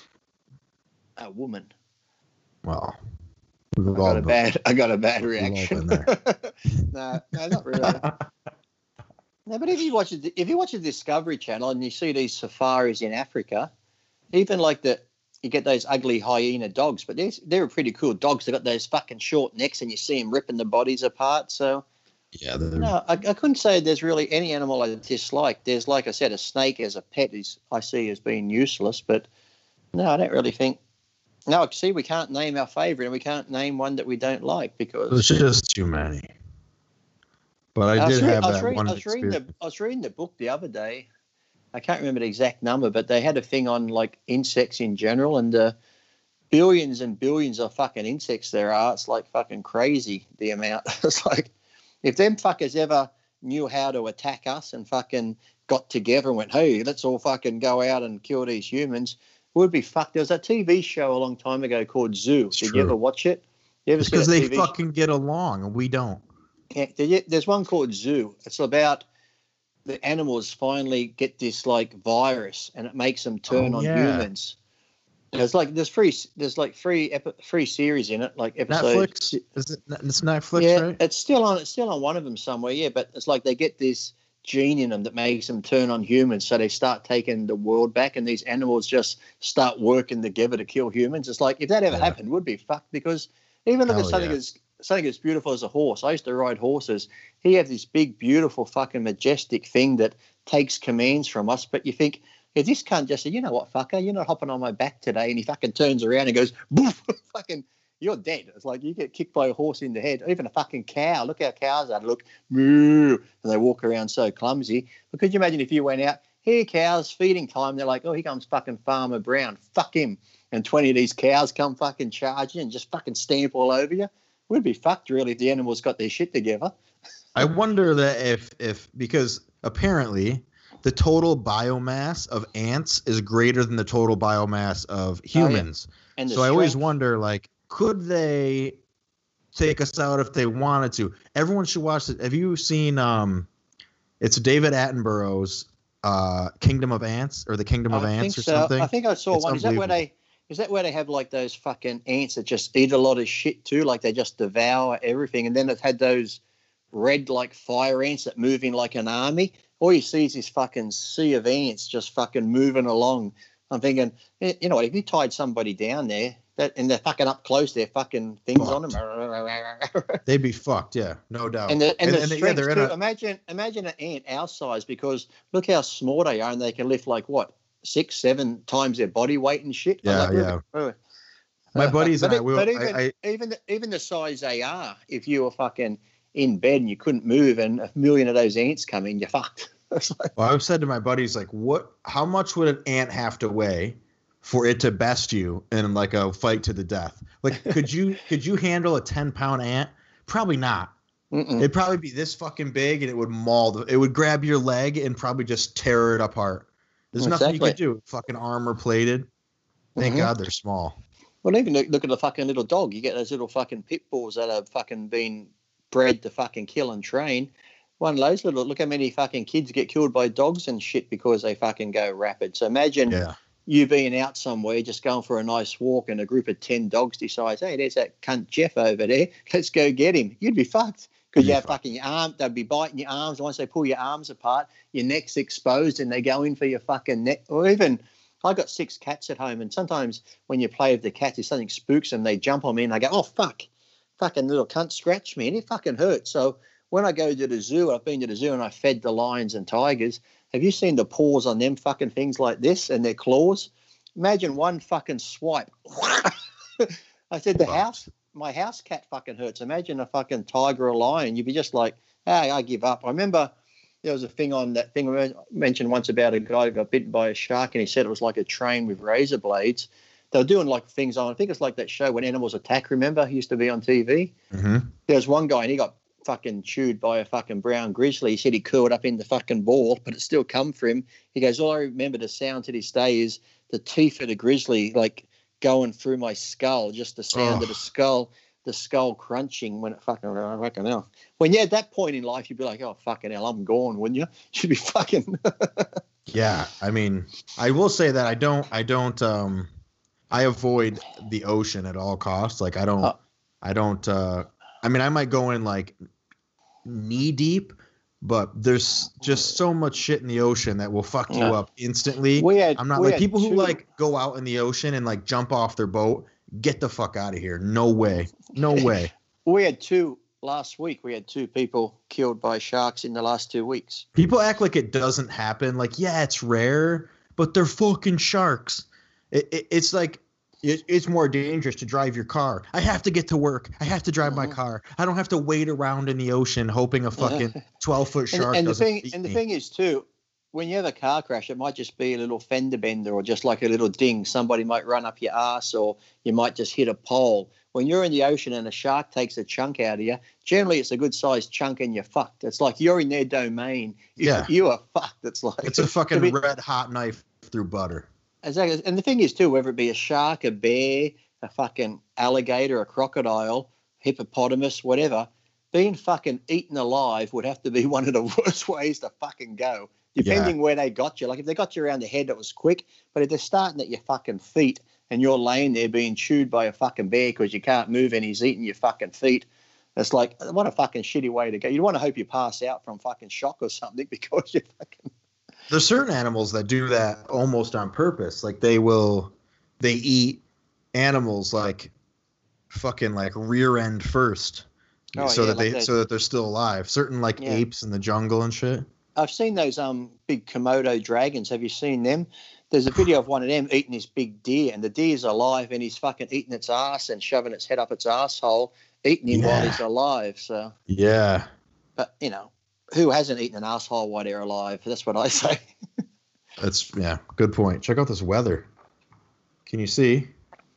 a woman. Well, we've I all got a been- bad. I got a bad We've all reaction. been no, no, not really. No, but if you watch it, if you watch the Discovery Channel and you see these safaris in Africa, even like the you get those ugly hyena dogs, but they're they're pretty cool dogs. They got those fucking short necks, and you see them ripping the bodies apart. So Yeah, they're- no, I, I couldn't say there's really any animal I dislike. There's, like I said, a snake as a pet is I see as being useless, but no, I don't really think. No, see, we can't name our favourite, and we can't name one that we don't like because there's just too many. But I, I was did re- have I was that reading- one I was reading experience. the I was reading the book the other day. I can't remember the exact number, but they had a thing on like insects in general, and uh, billions and billions of fucking insects there are. It's like fucking crazy the amount. It's like if them fuckers ever knew how to attack us and fucking got together and went, hey, let's all fucking go out and kill these humans, we'd be fucked. There was a T V show a long time ago called Zoo. It's Did true. you ever watch it? You ever It's see because that they T V fucking get along and we don't. Yeah, there- there's one called Zoo. It's about the animals finally get this like virus, and it makes them turn Oh, on yeah. humans. There's like there's free there's like free epi- free series in it, like episodes. Netflix? Is it? It's Netflix, yeah, right? it's still on. It's still on one of them somewhere. Yeah, but it's like they get this gene in them that makes them turn on humans, so they start taking the world back, and these animals just start working together to kill humans. It's like if that ever Yeah. happened, we'd be fucked because even look at Hell something yeah. as something as beautiful as a horse. I used to ride horses. He had this big, beautiful, fucking majestic thing that takes commands from us. But you think, yeah, this cunt just said, you know what, fucker, you're not hopping on my back today. And he fucking turns around and goes, boof, fucking, you're dead. It's like you get kicked by a horse in the head. Even a fucking cow. Look how cows are. Look, moo, and they walk around so clumsy. But could you imagine if you went out, here, cows, feeding time. They're like, oh, here comes fucking Farmer Brown. Fuck him. And twenty of these cows come fucking charging and just fucking stamp all over you. We'd be fucked, really, if the animals got their shit together. I wonder that if if because apparently the total biomass of ants is greater than the total biomass of humans. And the So I always strength- wonder, like, could they take us out if they wanted to? Everyone should watch it. Have you seen? Um, it's David Attenborough's uh, Kingdom of Ants or the Kingdom of I Ants think or so. something. I think I saw It's one. Is that where unbelievable. they? Is that where they have like those fucking ants that just eat a lot of shit too? Like they just devour everything, and then it had those red like fire ants that move in like an army. All you see is this fucking sea of ants just fucking moving along. I'm thinking, eh, you know what? If you tied somebody down there, that and they're fucking up close, they're fucking things on them. They'd be fucked, yeah, no doubt. And the and, the they- yeah, strength they're in too. a- Imagine imagine an ant our size, because look how small they are, and they can lift like what six, seven times their body weight and shit. I'm Yeah, like, yeah. uh, My uh, buddies but and I, it- we, but I, even I, even the, even the size they are, if you were fucking in bed and you couldn't move, and a million of those ants come in, you're fucked. It's like, well, I've said to my buddies, like, what? How much would an ant have to weigh for it to best you in like a fight to the death? Like, could you could you handle a ten pound ant? Probably not. mm-mm. It'd probably be this fucking big, and it would maul. The, it would grab your leg and probably just tear it apart. There's nothing you Exactly. could do. Fucking armor plated. Thank Mhm. God they're small. Well, even look, look at the fucking little dog. You get those little fucking pit bulls that have fucking been bred to fucking kill and train. One of those little, look how many fucking kids get killed by dogs and shit because they fucking go rapid. So imagine Yeah. you being out somewhere, just going for a nice walk, and a group of ten dogs decides, hey, there's that cunt Jeff over there. Let's go get him. You'd be fucked because you have fucking arm. They'd be biting your arms. Once they pull your arms apart, your neck's exposed, and they go in for your fucking neck. Or even, I got six cats at home, and sometimes when you play with the cats, if something spooks them, they jump on me, and I go, oh fuck, fucking little cunt scratch me, and it fucking hurts. So when I go to the zoo, I've been to the zoo and I fed the lions and tigers. Have you seen the paws on them fucking things like this and their claws? Imagine one fucking swipe. I said the house, my house cat fucking hurts. Imagine a fucking tiger or a lion. You'd be just like, hey, I give up. I remember there was a thing on that thing I mentioned once about a guy who got bitten by a shark, and he said it was like a train with razor blades. They were doing like things on, I think it's like that show When Animals Attack, remember? He used to be on T V. Mm-hmm. There was one guy and he got fucking chewed by a fucking brown grizzly. He said he curled up in the fucking ball, but it still come for him. He goes, all I remember the sound to this day is the teeth of the grizzly like going through my skull, just the sound oh. of the skull, the skull crunching when it fucking, oh, fucking hell. When you're at that point in life, you'd be like, oh, fucking hell, I'm gone, wouldn't you? You'd be fucking. Yeah, I mean, I will say that I don't, I don't, um, I avoid the ocean at all costs. Like I don't, Oh. I don't, uh, I mean, I might go in like knee deep, but there's just so much shit in the ocean that will fuck you Yeah. up instantly. We had, I'm not we like had people who two- like go out in the ocean and like jump off their boat. Get the fuck out of here. No way. No way. We had two last week. We had two people killed by sharks in the last two weeks. People act like it doesn't happen. Like, yeah, it's rare, but they're fucking sharks. It, it, it's like, it, it's more dangerous to drive your car. I have to get to work. I have to drive my Mhm. car. I don't have to wait around in the ocean hoping a fucking twelve foot And, shark and the doesn't thing, eat and the me. thing is too, when you have a car crash, it might just be a little fender bender or just like a little ding. Somebody might run up your ass, or you might just hit a pole. When you're in the ocean and a shark takes a chunk out of you, generally it's a good sized chunk and you're fucked. It's like you're in their domain. You, Yeah. you are fucked. It's like It's a fucking to be- red hot knife through butter. Exactly. And the thing is too, whether it be a shark, a bear, a fucking alligator, a crocodile, hippopotamus, whatever, being fucking eaten alive would have to be one of the worst ways to fucking go, depending where they got you. Like if they got you around the head, that was quick. But if they're starting at your fucking feet and you're laying there being chewed by a fucking bear because you can't move and he's eating your fucking feet, it's like, what a fucking shitty way to go. You want to hope you pass out from fucking shock or something because you fucking... There's certain animals that do that almost on purpose. Like they will, they eat animals like fucking like rear end first, Oh, so yeah, that like they that. so that they're still alive. Certain like Yeah. apes in the jungle and shit. I've seen those um big Komodo dragons. Have you seen them? There's a video of one of them eating this big deer, and the deer's alive, and he's fucking eating its ass and shoving its head up its asshole, eating him while Yeah. he's alive. So, Yeah. but you know, who hasn't eaten an asshole while they're alive? That's what I say. That's yeah, good point. Check out this weather. Can you see?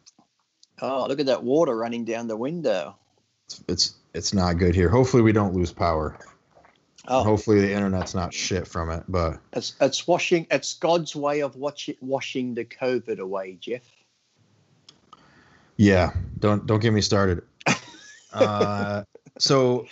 Oh, look at that water running down the window. It's it's, it's not good here. Hopefully we don't lose power. Oh, Hopefully the internet's not shit from it. But it's it's washing. It's God's way of watch, washing the COVID away, Jeff. yeah, don't don't get me started. uh, so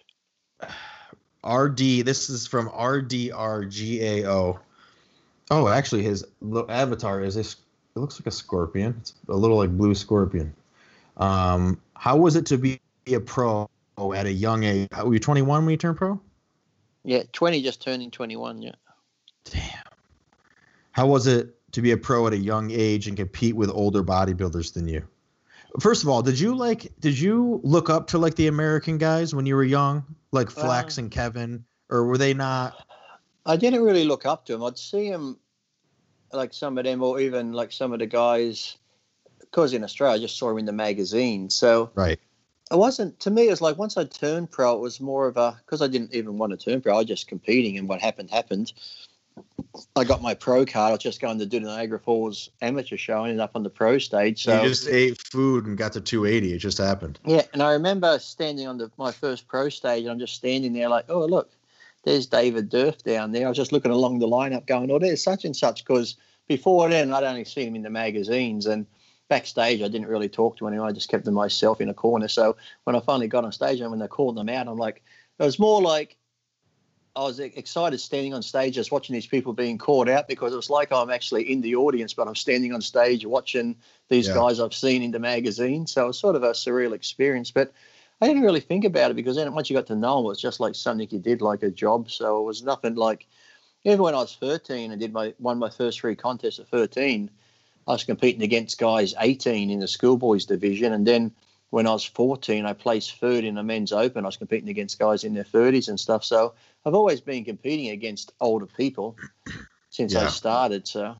R D, this is from R D R G A O. Oh, actually, his lo- avatar is this. It looks like a scorpion. It's a little like blue scorpion. Um, how was it to be a pro at a young age? Were you twenty-one when you turned pro? Yeah, twenty, just turning twenty-one. Yeah. Damn. How was it to be a pro at a young age and compete with older bodybuilders than you? First of all, did you like did you look up to like the American guys when you were young, like Flex Uh, and Kevin, or were they not? I didn't really look up to him. I'd see him, like some of them, or even like some of the guys, because in Australia, I just saw him in the magazine. So Right. it wasn't, to me, it was like once I turned pro, it was more of a, because I didn't even want to turn pro, I was just competing, and what happened, happened. I got my pro card. I was just going to do the Niagara Falls amateur show. I ended up on the pro stage. So you just ate food and got to two eighty. It just happened. yeah, and I remember standing on the my first pro stage, and I'm just standing there like, oh, look, there's David Durf down there. I was just looking along the lineup going, oh, there's such and such, because before then I'd only seen him in the magazines, and backstage I didn't really talk to anyone. I just kept to myself in a corner. So when I finally got on stage and when they called them out, I'm like, it was more like I was excited standing on stage just watching these people being called out because it was like I'm actually in the audience, but I'm standing on stage watching these Yeah. guys I've seen in the magazine. So it was sort of a surreal experience. But I didn't really think about it because then once you got to know them, it was just like something you did, like a job. So it was nothing like, even when I was thirteen and did my won my first three contests at thirteen, I was competing against guys eighteen in the schoolboys division. And then when I was fourteen, I placed third in the men's open. I was competing against guys in their thirties and stuff. So I've always been competing against older people since I Yeah. started. So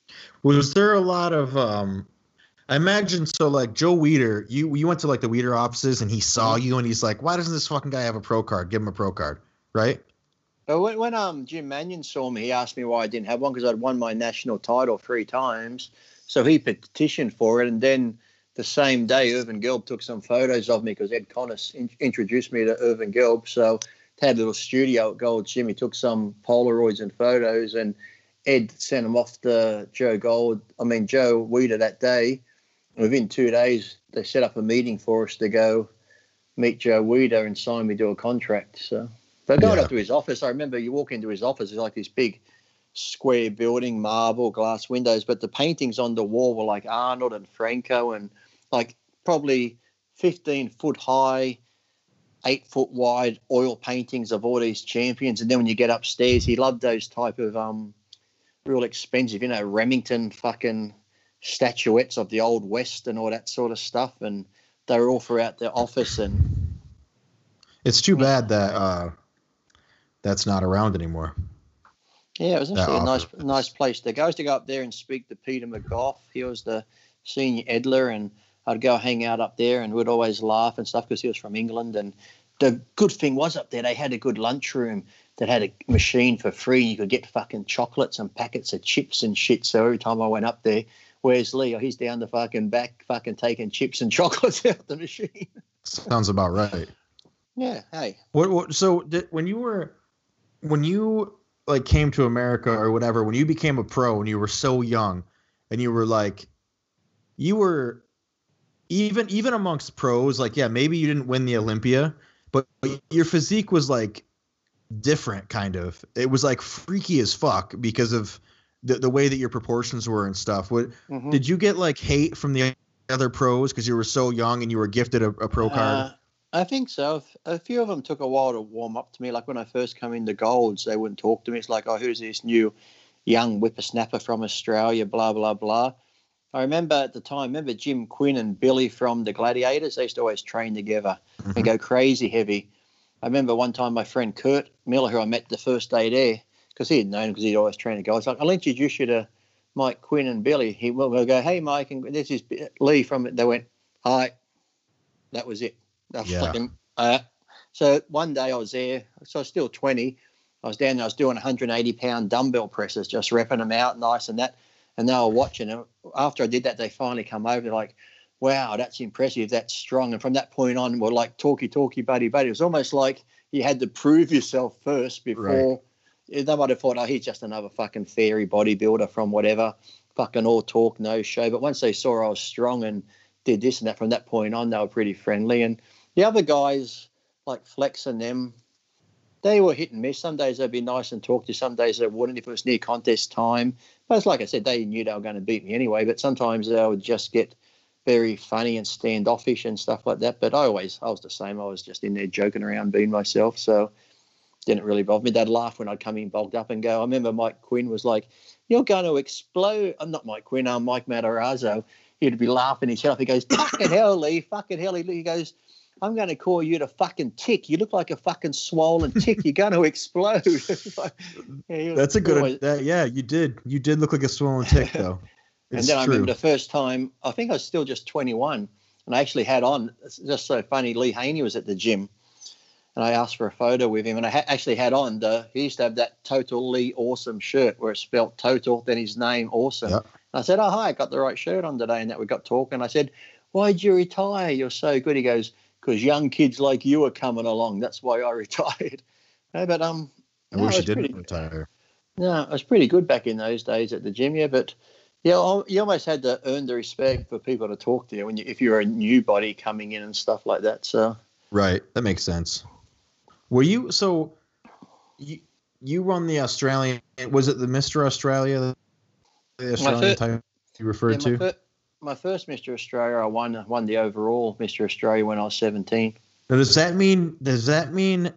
Was there a lot of um I imagine so like Joe Weider, you you went to like the Weider offices and he saw you and he's like, why doesn't this fucking guy have a pro card? Give him a pro card, right? but when, when um Jim Mannion saw me, he asked me why I didn't have one because I'd won my national title three times. So he petitioned for it. And then the same day, Irvin Gelb took some photos of me because Ed Connis in, introduced me to Irvin Gelb. So had a little studio at Gold's Gym. He took some Polaroids and photos, and Ed sent them off to Joe Gold. I mean, Joe Weider that day. Within two days, they set up a meeting for us to go meet Joe Weider and sign me to a contract. So, but going Yeah. up to his office, I remember you walk into his office, it's like this big square building, marble, glass windows, but the paintings on the wall were like Arnold and Franco and like probably fifteen foot high, eight foot wide oil paintings of all these champions. And then when you get upstairs, he loved those type of um real expensive, you know, Remington fucking statuettes of the old West and all that sort of stuff. And they were all throughout the office. And It's too bad that uh that's not around anymore. yeah, it was That actually a nice office. nice place to go. I used to go up there and speak to Peter McGough. He was the senior Edler, and I'd go hang out up there and we'd always laugh and stuff because he was from England. And the good thing was up there, they had a good lunchroom that had a machine for free. You could get fucking chocolates and packets of chips and shit. So every time I went up there, where's Lee? Oh, he's down the fucking back fucking taking chips and chocolates out the machine. Sounds about right. Yeah, hey. What, what so did, when you were when you like came to America or whatever, when you became a pro and you were so young and you were like you were even even amongst pros, like, yeah, maybe you didn't win the Olympia, but your physique was like different kind of. It was like freaky as fuck because of the, the way that your proportions were and stuff. What Mhm. did you get like hate from the other pros because you were so young and you were gifted a, a pro card? Uh, I think so. A few of them took a while to warm up to me. Like when I first came into Golds, they wouldn't talk to me. It's like, oh, who's this new young whippersnapper from Australia, blah, blah, blah. I remember at the time, remember Jim Quinn and Billy from the Gladiators? They used to always train together Mhm. and go crazy heavy. I remember one time my friend Kurt Miller, who I met the first day there, because he had known because he'd always trained to go. It's like, I'll introduce you to Mike Quinn and Billy. He will we'll go, hey, Mike, and this is Lee from it. They went, hi. That was it. They were Yeah. fucking, uh, so one day I was there, so I was still twenty. I was down there, I was doing one hundred eighty pound dumbbell presses, just repping them out nice and that. And they were watching. And after I did that, they finally come over. They're like, wow, that's impressive. That's strong. And from that point on, we're like talky, talky, buddy, buddy. It was almost like you had to prove yourself first before. Right. They might have thought, oh, he's just another fucking fairy bodybuilder from whatever. Fucking all talk, no show. But once they saw I was strong and did this and that, from that point on, they were pretty friendly. And the other guys, like Flex and them, they were hit and miss. Some days they'd be nice and talk to you. Some days they wouldn't if it was near contest time. But it's like I said, they knew they were going to beat me anyway. But sometimes they would just get very funny and standoffish and stuff like that. But I always, I was the same. I was just in there joking around, being myself. So didn't really bother me. They'd laugh when I'd come in bogged up and go. I remember Mike Quinn was like, you're going to explode. I'm not Mike Quinn, I'm Mike Matarazzo. He'd be laughing his head off. He goes, fucking hell, Lee, fucking hell. He goes, I'm going to call you the fucking tick. You look like a fucking swollen tick. You're going to explode. Like, yeah, That's a good, always, that, yeah, you did. You did look like a swollen tick, though. and It's then I true. remember the first time, I think I was still just twenty-one, and I actually had on, it's just so funny, Lee Haney was at the gym, and I asked for a photo with him, and I ha- actually had on, the, he used to have that Total Lee Awesome shirt where it spelled Total, then his name Awesome. Yep. And I said, oh, hi, I got the right shirt on today, and that we got talking. I said, why'd you retire? You're so good. He goes, because young kids like you are coming along. That's why I retired. No, but um, I no, wish it you was didn't pretty, retire. No, it was pretty good back in those days at the gym, yeah. But yeah, you almost had to earn the respect for people to talk to you when you, if you were a new body coming in and stuff like that. So Right. That makes sense. Were you, so you, you won the Australian. Was it the Mister Australia, the Australian first, title you referred yeah, my to? Fir- my first Mister Australia, I won won the overall Mister Australia when I was seventeen. Now, does that mean? Does that mean?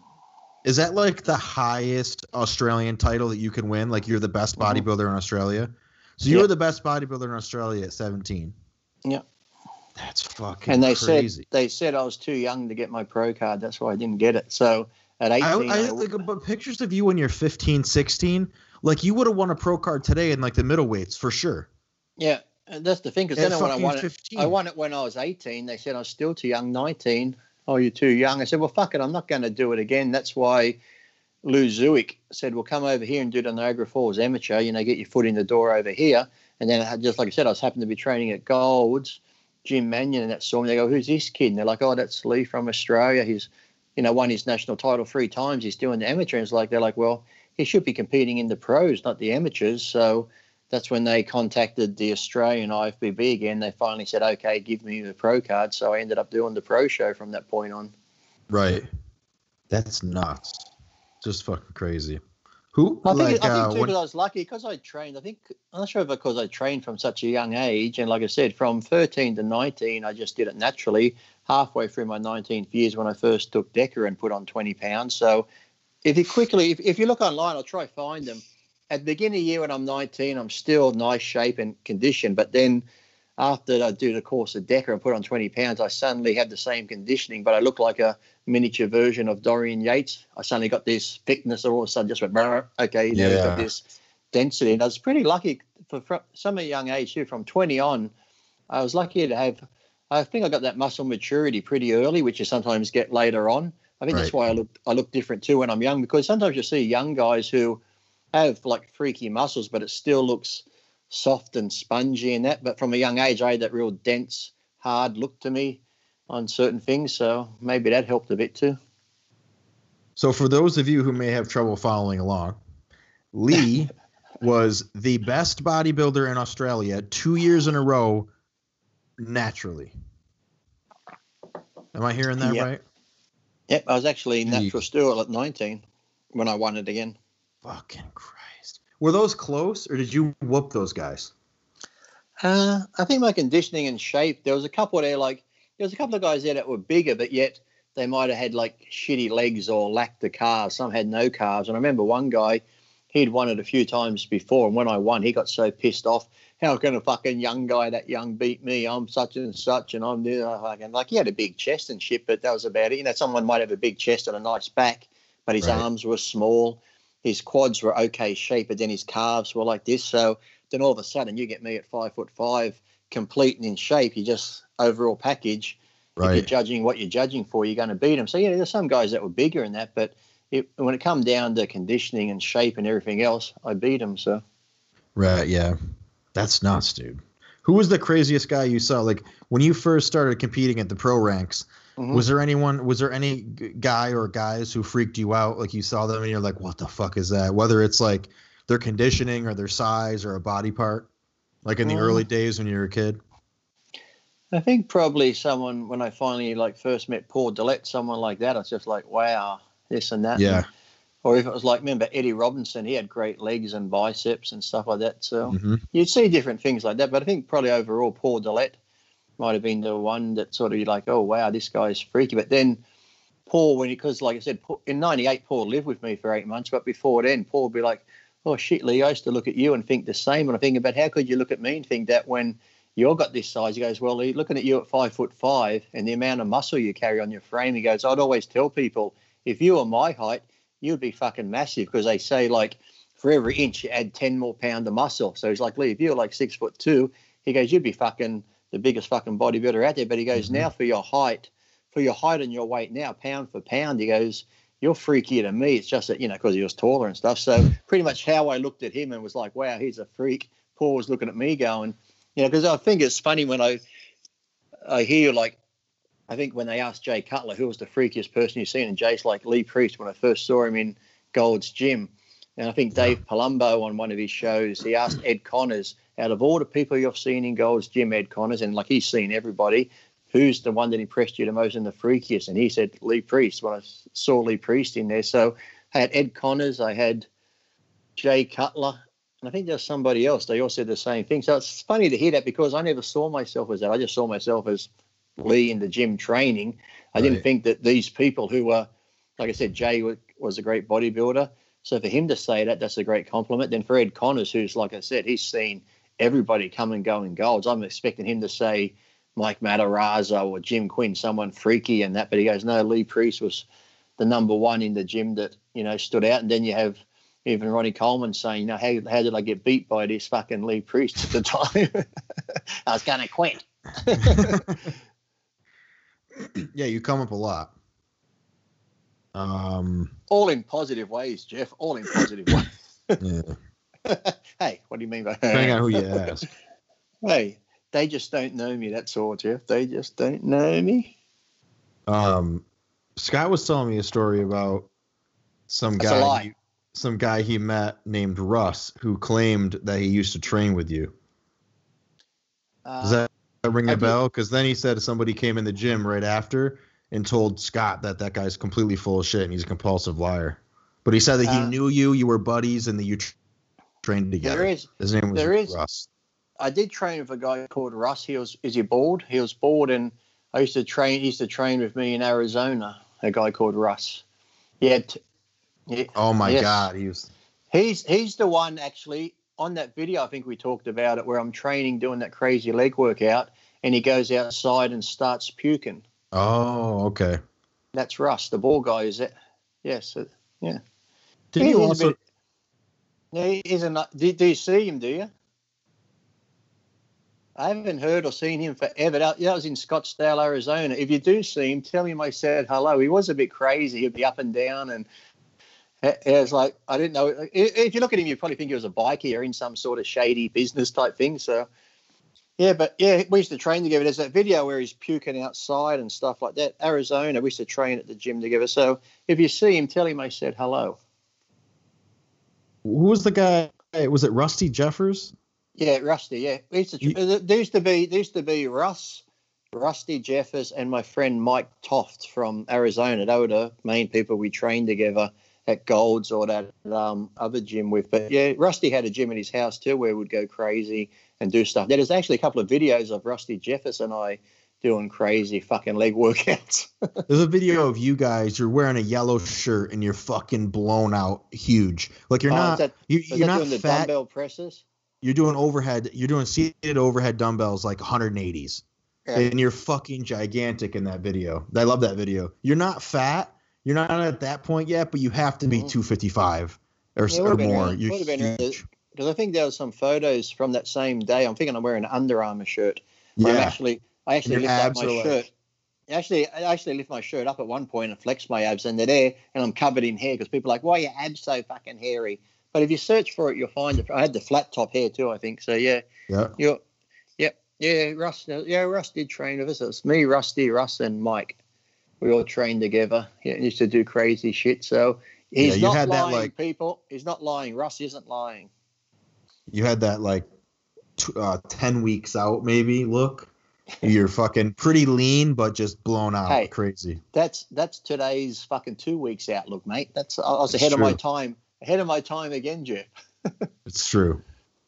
Is that like the highest Australian title that you can win? Like you're the best bodybuilder mm-hmm. in Australia. So you yep. were the best bodybuilder in Australia at seventeen. Yeah. That's fucking and they crazy. said they said I was too young to get my pro card. That's why I didn't get it. So at eighteen, I, I, I, like, but pictures of you when you're fifteen, sixteen, like you would have won a pro card today in like the middleweights for sure. Yeah, and that's the thing. Because then when I won it, I won it when I was eighteen. They said I was still too young. nineteen. Oh, you're too young. I said, well, fuck it. I'm not going to do it again. That's why Lou Zuick said, well, come over here and do the Niagara Falls amateur. You know, get your foot in the door over here. And then, I, just like I said, I was happened to be training at Gold's. Jim Mannion and that saw me. They go, who's this kid? And they're like, oh, that's Lee from Australia. He's, you know, won his national title three times. He's doing the amateur. And it's like, they're like, well, he should be competing in the pros, not the amateurs. So that's when they contacted the Australian I F B B again. They finally said, okay, give me the pro card. So I ended up doing the pro show from that point on. Right. That's nuts. Just fucking crazy. Who? I think, like, I think uh, too, because I was lucky because I trained. I think I'm not sure if because I trained from such a young age, and like I said, from thirteen to nineteen, I just did it naturally. Halfway through my nineteenth years, when I first took Decker and put on twenty pounds. So, if you quickly, if, if you look online, I'll try find them. At the beginning of the year when I'm nineteen, I'm still nice shape and condition, but then after I do the course of Decker and put on twenty pounds, I suddenly had the same conditioning, but I look like a miniature version of Dorian Yates. I suddenly got this thickness, all of a sudden just went, okay, now yeah. we've got this density. And I was pretty lucky for, for some young age too, from twenty on. I was lucky to have, I think I got that muscle maturity pretty early, which you sometimes get later on. I think right. that's why I look, I look different too when I'm young, because sometimes you see young guys who have like freaky muscles, but it still looks soft and spongy and that. But from a young age, I had that real dense, hard look to me on certain things. So maybe that helped a bit too. So for those of you who may have trouble following along, Lee was the best bodybuilder in Australia two years in a row naturally. Am I hearing that yep. right? Yep. I was actually natural Jeez. stool at nineteen when I won it again. Fucking Christ. Were those close, or did you whoop those guys? Uh, I think my conditioning and shape, there was a couple there, like, there was a couple of guys there that were bigger, but yet they might have had, like, shitty legs or lacked the calves. Some had no calves. And I remember one guy, he'd won it a few times before, and when I won, he got so pissed off. How can a fucking young guy that young beat me? I'm such and such, and I'm this. Like, he had a big chest and shit, but that was about it. You know, someone might have a big chest and a nice back, but his right. arms were small. His quads were okay shape, but then his calves were like this. So then all of a sudden you get me at five foot five, complete and in shape. You just overall package. Right. If you're judging what you're judging for, you're going to beat them. So, yeah, there's some guys that were bigger in that, but it, when it come down to conditioning and shape and everything else, I beat them. So, right, yeah, that's nuts, dude. Who was the craziest guy you saw? Like when you first started competing at the pro ranks, mm-hmm. was there anyone? Was there any guy or guys who freaked you out? Like you saw them and you're like, "What the fuck is that?" Whether it's like their conditioning or their size or a body part, like in the mm. early days when you were a kid. I think probably someone when I finally like first met Paul Dillette, someone like that. I was just like, wow, this and that. Yeah. And, or if it was like, remember Eddie Robinson, he had great legs and biceps and stuff like that. So mm-hmm. you'd see different things like that. But I think probably overall Paul Dillette might have been the one that sort of you're like, oh, wow, this guy's freaky. But then Paul, when because like I said, in ninety-eight, Paul lived with me for eight months. But before then, Paul would be like, oh, shit, Lee, I used to look at you and think the same. And I think about how could you look at me and think that when you're got this size? He goes, well, Lee, looking at you at five foot five and the amount of muscle you carry on your frame, he goes, I'd always tell people, if you were my height, you'd be fucking massive because they say like for every inch you add ten more pound of muscle. So he's like, Lee, if you're like six foot two, he goes, you'd be fucking the biggest fucking bodybuilder out there. But he goes, mm-hmm. now for your height, for your height and your weight now, pound for pound, he goes, you're freakier than me. It's just that, you know, because he was taller and stuff. So pretty much how I looked at him and was like, wow, he's a freak. Paul was looking at me going, you know, because I think it's funny when I I hear like, I think when they asked Jay Cutler who was the freakiest person you've seen, and Jay's like Lee Priest when I first saw him in Gold's Gym. And I think Dave Palumbo on one of his shows, he asked Ed Connors, out of all the people you've seen in Gold's Gym, Ed Connors, and like he's seen everybody, who's the one that impressed you the most and the freakiest? And he said Lee Priest when I saw Lee Priest in there. So I had Ed Connors, I had Jay Cutler, and I think there's somebody else. They all said the same thing. So it's funny to hear that because I never saw myself as that. I just saw myself as Lee in the gym training. I Right. didn't think that these people who were, like I said, Jay wa- was a great bodybuilder. So for him to say that, that's a great compliment. Then for Ed Connors, who's, like I said, he's seen everybody come and go in golds. I'm expecting him to say Mike Matarazzo or Jim Quinn, someone freaky and that. But he goes, no, Lee Priest was the number one in the gym that, you know, stood out. And then you have even Ronnie Coleman saying, you know, how, how did I get beat by this fucking Lee Priest at the time? I was going to quit. Yeah, you come up a lot. Um, All in positive ways, Jeff. All in positive ways. yeah. Hey, what do you mean by Depending on who you ask. Hey, they just don't know me. That's all, Jeff. They just don't know me. Um, Scott was telling me a story about some That's a guy, lie. he, some guy he met named Russ who claimed that he used to train with you. Does Uh, that ring I a did- bell? Because then he said somebody came in the gym right after and told Scott that that guy's completely full of shit and he's a compulsive liar. But he said that he Uh, knew you, you were buddies, and that you tra- trained together. there is. His name was there is- Russ. I did train with a guy called Russ. He was. Is he bald? He was bald, and I used to train. He used to train with me in Arizona. A guy called Russ. Yeah. T- yeah Oh my yes. God, he was. He's he's the one actually on that video. I think we talked about it where I'm training doing that crazy leg workout, and he goes outside and starts puking. Oh, okay. That's Russ, the ball guy. Is it? Yes. uh, Yeah. Did He you is a also? bit- Yeah, he isn't. Do, do you see him? Do you? I haven't heard or seen him forever. That, that was in Scottsdale, Arizona. If you do see him, tell him I said hello. He was a bit crazy. He'd be up and down, and it it was like I didn't know. i- If you look at him, you probably think he was a bikie or in some sort of shady business type thing. So, yeah, but yeah, we used to train together. There's that video where he's puking outside and stuff like that. Arizona, we used to train at the gym together. So if you see him, tell him I said hello. Who was the guy? Was it Rusty Jeffers? Yeah, Rusty. Yeah, we used to, You- there used to be there used to be Russ, Rusty Jeffers, and my friend Mike Toft from Arizona. They were the main people we trained together at Gold's or that um, other gym with. But yeah, Rusty had a gym in his house too where we'd go crazy and do stuff. There's actually a couple of videos of Rusty Jeffers and I doing crazy fucking leg workouts. There's a video of you guys. You're wearing a yellow shirt and you're fucking blown out, huge. Like you're Oh, is not. that- you, Was you're that not doing the fat. dumbbell presses? You're doing overhead. You're doing seated overhead dumbbells like one eighties, Yeah. and you're fucking gigantic in that video. I love that video. You're not fat. You're not at that point yet, but you have to be Mhm. two fifty-five or, Yeah, or would've been more. around- You're would've been around huge. Because I think there was some photos from that same day. I'm thinking I'm wearing an Under Armour shirt. I'm Yeah. actually, I actually And your lift up abs my are like- shirt. Actually, I actually lift my shirt up at one point and flex my abs, and they're there, and I'm covered in hair because people are like, "Why are your abs so fucking hairy?" But if you search for it, you'll find it. I had the flat top hair too, I think. So yeah, Yeah. you're, yep, yeah, Russ, yeah, Russ did train with us. It was me, Rusty, Russ, and Mike. We all trained together. Yeah, used to do crazy shit. So he's Yeah, you not had that, lying, like- people. He's not lying. Russ isn't lying. You had that like t- uh, ten weeks out maybe look. You're fucking pretty lean, but just blown out, Hey. crazy. That's that's today's fucking two weeks outlook, mate. That's I was It's ahead of my true. time. Ahead of my time again, Jeff. It's true.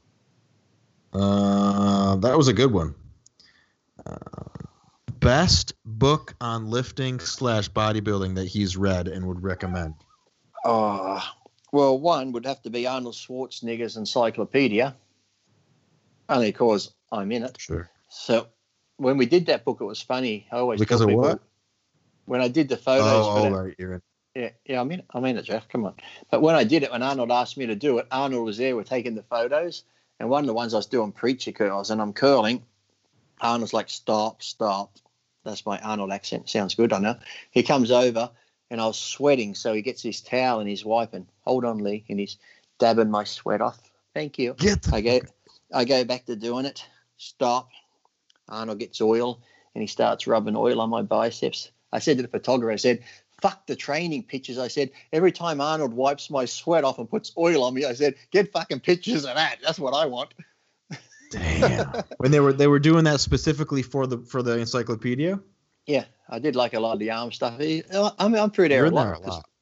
Uh, that was a good one. Uh, best book on lifting slash bodybuilding that he's read and would recommend. Oh, well, one would have to be Arnold Schwarzenegger's Encyclopedia, only because I'm in it. Sure. So when we did that book, it was funny. I always Because tell of people, what? When I did the photos Oh, for oh, that, right. You're in. yeah, yeah, I'm in, I'm in it, Jeff. Come on. But when I did it, when Arnold asked me to do it, Arnold was there. We're taking the photos, and one of the ones I was doing preacher curls, and I'm curling. Arnold's like, "Stop, stop." That's my Arnold accent. Sounds good, I know. He comes over, and I was sweating, so he gets his towel and he's wiping. Hold on, Lee, and he's dabbing my sweat off. Thank you. Get the I go, I go back to doing it. Stop. Arnold gets oil, and he starts rubbing oil on my biceps. I said to the photographer, I said, "Fuck the training pictures." I said, every time Arnold wipes my sweat off and puts oil on me, I said, "Get fucking pictures of that. That's what I want." Damn. When they were they were doing that specifically for the for the encyclopedia. Yeah, I did like a lot of the arm stuff. I mean, I'm, I'm pretty You're there a in there lot. a 'cause- lot.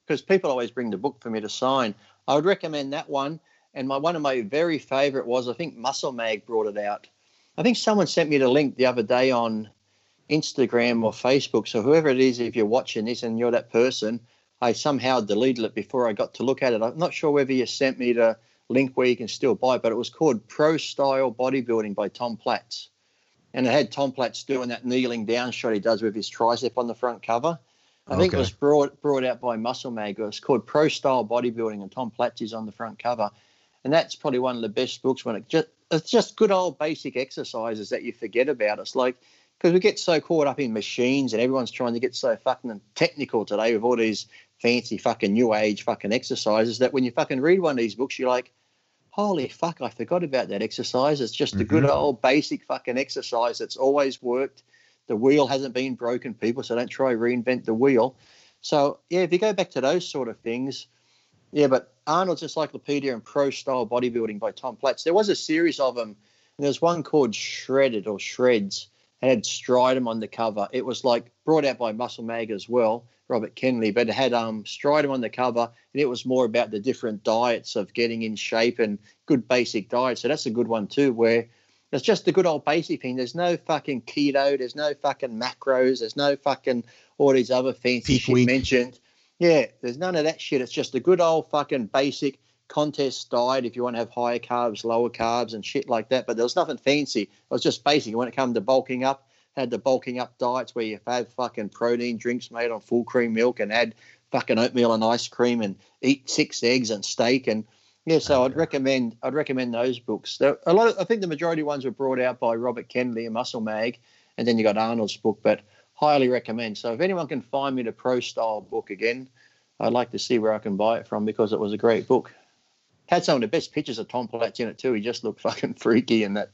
because people always bring the book for me to sign. I would recommend that one. And my one of my very favourite was, I think Muscle Mag brought it out. I think someone sent me the link the other day on Instagram or Facebook. So whoever it is, if you're watching this and you're that person, I somehow deleted it before I got to look at it. I'm not sure whether you sent me the link where you can still buy it, but it was called Pro Style Bodybuilding by Tom Platz. And it had Tom Platz doing that kneeling down shot he does with his tricep on the front cover. I okay. think it was brought brought out by Muscle Mag. It was called Pro Style Bodybuilding, and Tom Platz is on the front cover. And that's probably one of the best books when it just, it's just good old basic exercises that you forget about. It's like, because we get so caught up in machines and everyone's trying to get so fucking technical today with all these fancy fucking new age fucking exercises that when you fucking read one of these books, you're like, holy fuck, I forgot about that exercise. It's just mm-hmm. a good old basic fucking exercise that's always worked. The wheel hasn't been broken, people, so don't try reinvent the wheel. So, yeah, if you go back to those sort of things, yeah, but Arnold's Encyclopedia and Pro Style Bodybuilding by Tom Platz. There was a series of them, and there's one called Shredded or Shreds. It had Stridum on the cover. It was like brought out by Muscle Mag as well, Robert Kenley, but it had um, Stridum on the cover, and it was more about the different diets of getting in shape and good basic diet. So that's a good one too, where it's just the good old basic thing. There's no fucking keto. There's no fucking macros. There's no fucking all these other fancy Peak shit week. mentioned. Yeah, there's none of that shit. It's just a good old fucking basic contest diet if you want to have higher carbs, lower carbs and shit like that. But there was nothing fancy. It was just basic. When it came to bulking up, had the bulking up diets where you have fucking protein drinks made on full cream milk and add fucking oatmeal and ice cream and eat six eggs and steak. And yeah, so I'd recommend I'd recommend those books. There, a lot of, I think the majority ones were brought out by Robert Kenley and Muscle Mag, and then you got Arnold's book, but highly recommend. So if anyone can find me the Pro Style book again, I'd like to see where I can buy it from because it was a great book. Had some of the best pictures of Tom Platz in it too. He just looked fucking freaky in that.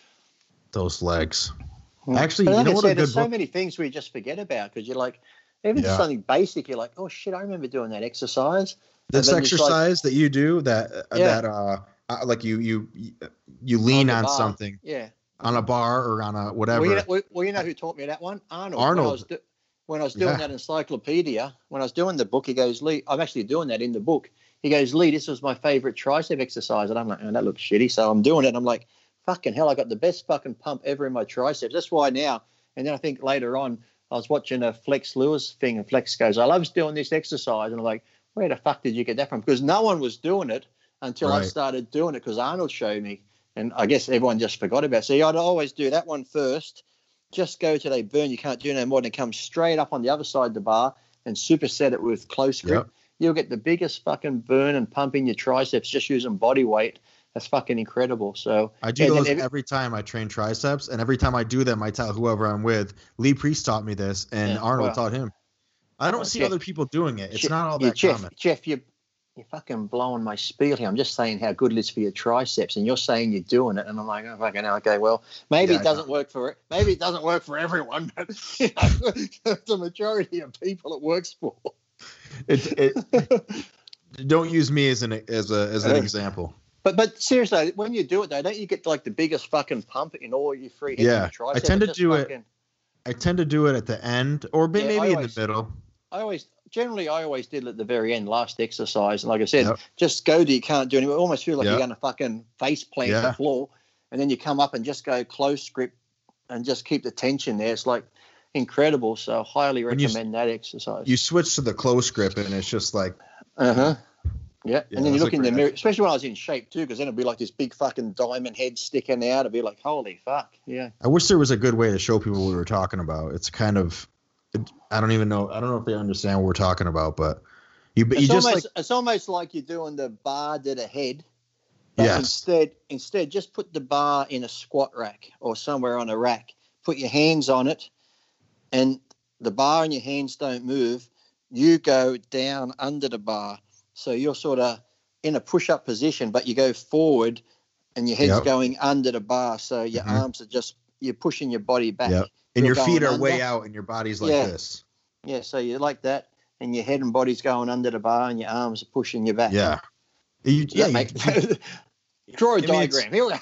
Those legs. Actually, but like you know I what said, a good there's so book... many things we just forget about because you're like, even Yeah. something basic, you're like, oh shit, I remember doing that exercise. This And then it's exercise like, that you do that Yeah. that uh, uh like you you you lean on on the bar. something Yeah. on a bar or on a whatever. Well, you know, well, well, you know who taught me that one? Arnold. Arnold. When I was, do, when I was doing Yeah. that encyclopedia, when I was doing the book, he goes, Lee, I'm actually doing that in the book. He goes, Lee, this was my favorite tricep exercise. And I'm like, oh, that looks shitty. So I'm doing it. And I'm like, fucking hell, I got the best fucking pump ever in my triceps. That's why now. And then I think later on, I was watching a Flex Lewis thing, and Flex goes, I love doing this exercise. And I'm like, where the fuck did you get that from? Because no one was doing it until I Right. started doing it because Arnold showed me. And I guess everyone just forgot about it. So I'd always do that one first. Just go till they burn. You can't do no more than come straight up on the other side of the bar and superset it with close grip. Yep. You'll get the biggest fucking burn and pump in your triceps just using body weight. That's fucking incredible. So I do and then those every- every time I train triceps, and every time I do them, I tell whoever I'm with. Lee Priest taught me this, and Yeah, Arnold well- taught him. I don't Well, see Jeff- other people doing it. It's Jeff- not all yeah, that Jeff, common. Jeff, you, you're fucking blowing my spiel here. I'm just saying how good it is for your triceps, and you're saying you're doing it, and I'm like, oh, fucking hell, okay, well, maybe Yeah, it I doesn't work for it. Maybe it doesn't work for everyone, but you know, the majority of people it works for. It, it, don't use me as an as a as an Uh, example. But but seriously, when you do it though, don't you get like the biggest fucking pump in all your free heads Yeah, and triceps? I tend to It's do just it- fucking- I tend to do it at the end, or may- Yeah, maybe I in always- the middle. I always generally I always did it at the very end, last exercise. And like I said, Yep. just go to you can't do anything. Almost feel like Yep. you're gonna fucking face plant Yeah. the floor, and then you come up and just go close grip and just keep the tension there. It's like incredible. So highly When you- recommend that exercise. You switch to the close grip, and it's just like Uh huh. Yeah. Yeah, And then you that's look a in the great mirror, especially when I was in shape too, because then it'd be like this big fucking diamond head sticking out. It'd be like, holy fuck. Yeah. I wish there was a good way to show people what we were talking about. It's kind of, it, I don't even know. I don't know if they understand what we're talking about, but you, but you It's just almost, like, it's almost like you're doing the bar to the head. But Yes. instead, instead, just put the bar in a squat rack or somewhere on a rack. Put your hands on it, and the bar and your hands don't move. You go down under the bar, so you're sort of in a push-up position, but you go forward, and your head's Yep. going under the bar. So your Mhm. arms are just you're pushing your body back. Yep. and You're your feet going are way under. out, and your body's like Yeah. this. Yeah, so you like that, and your head and body's going under the bar, and your arms are pushing you back. Yeah. You, Does yeah. that you- make- Draw a I mean, it's- diagram. Here we go.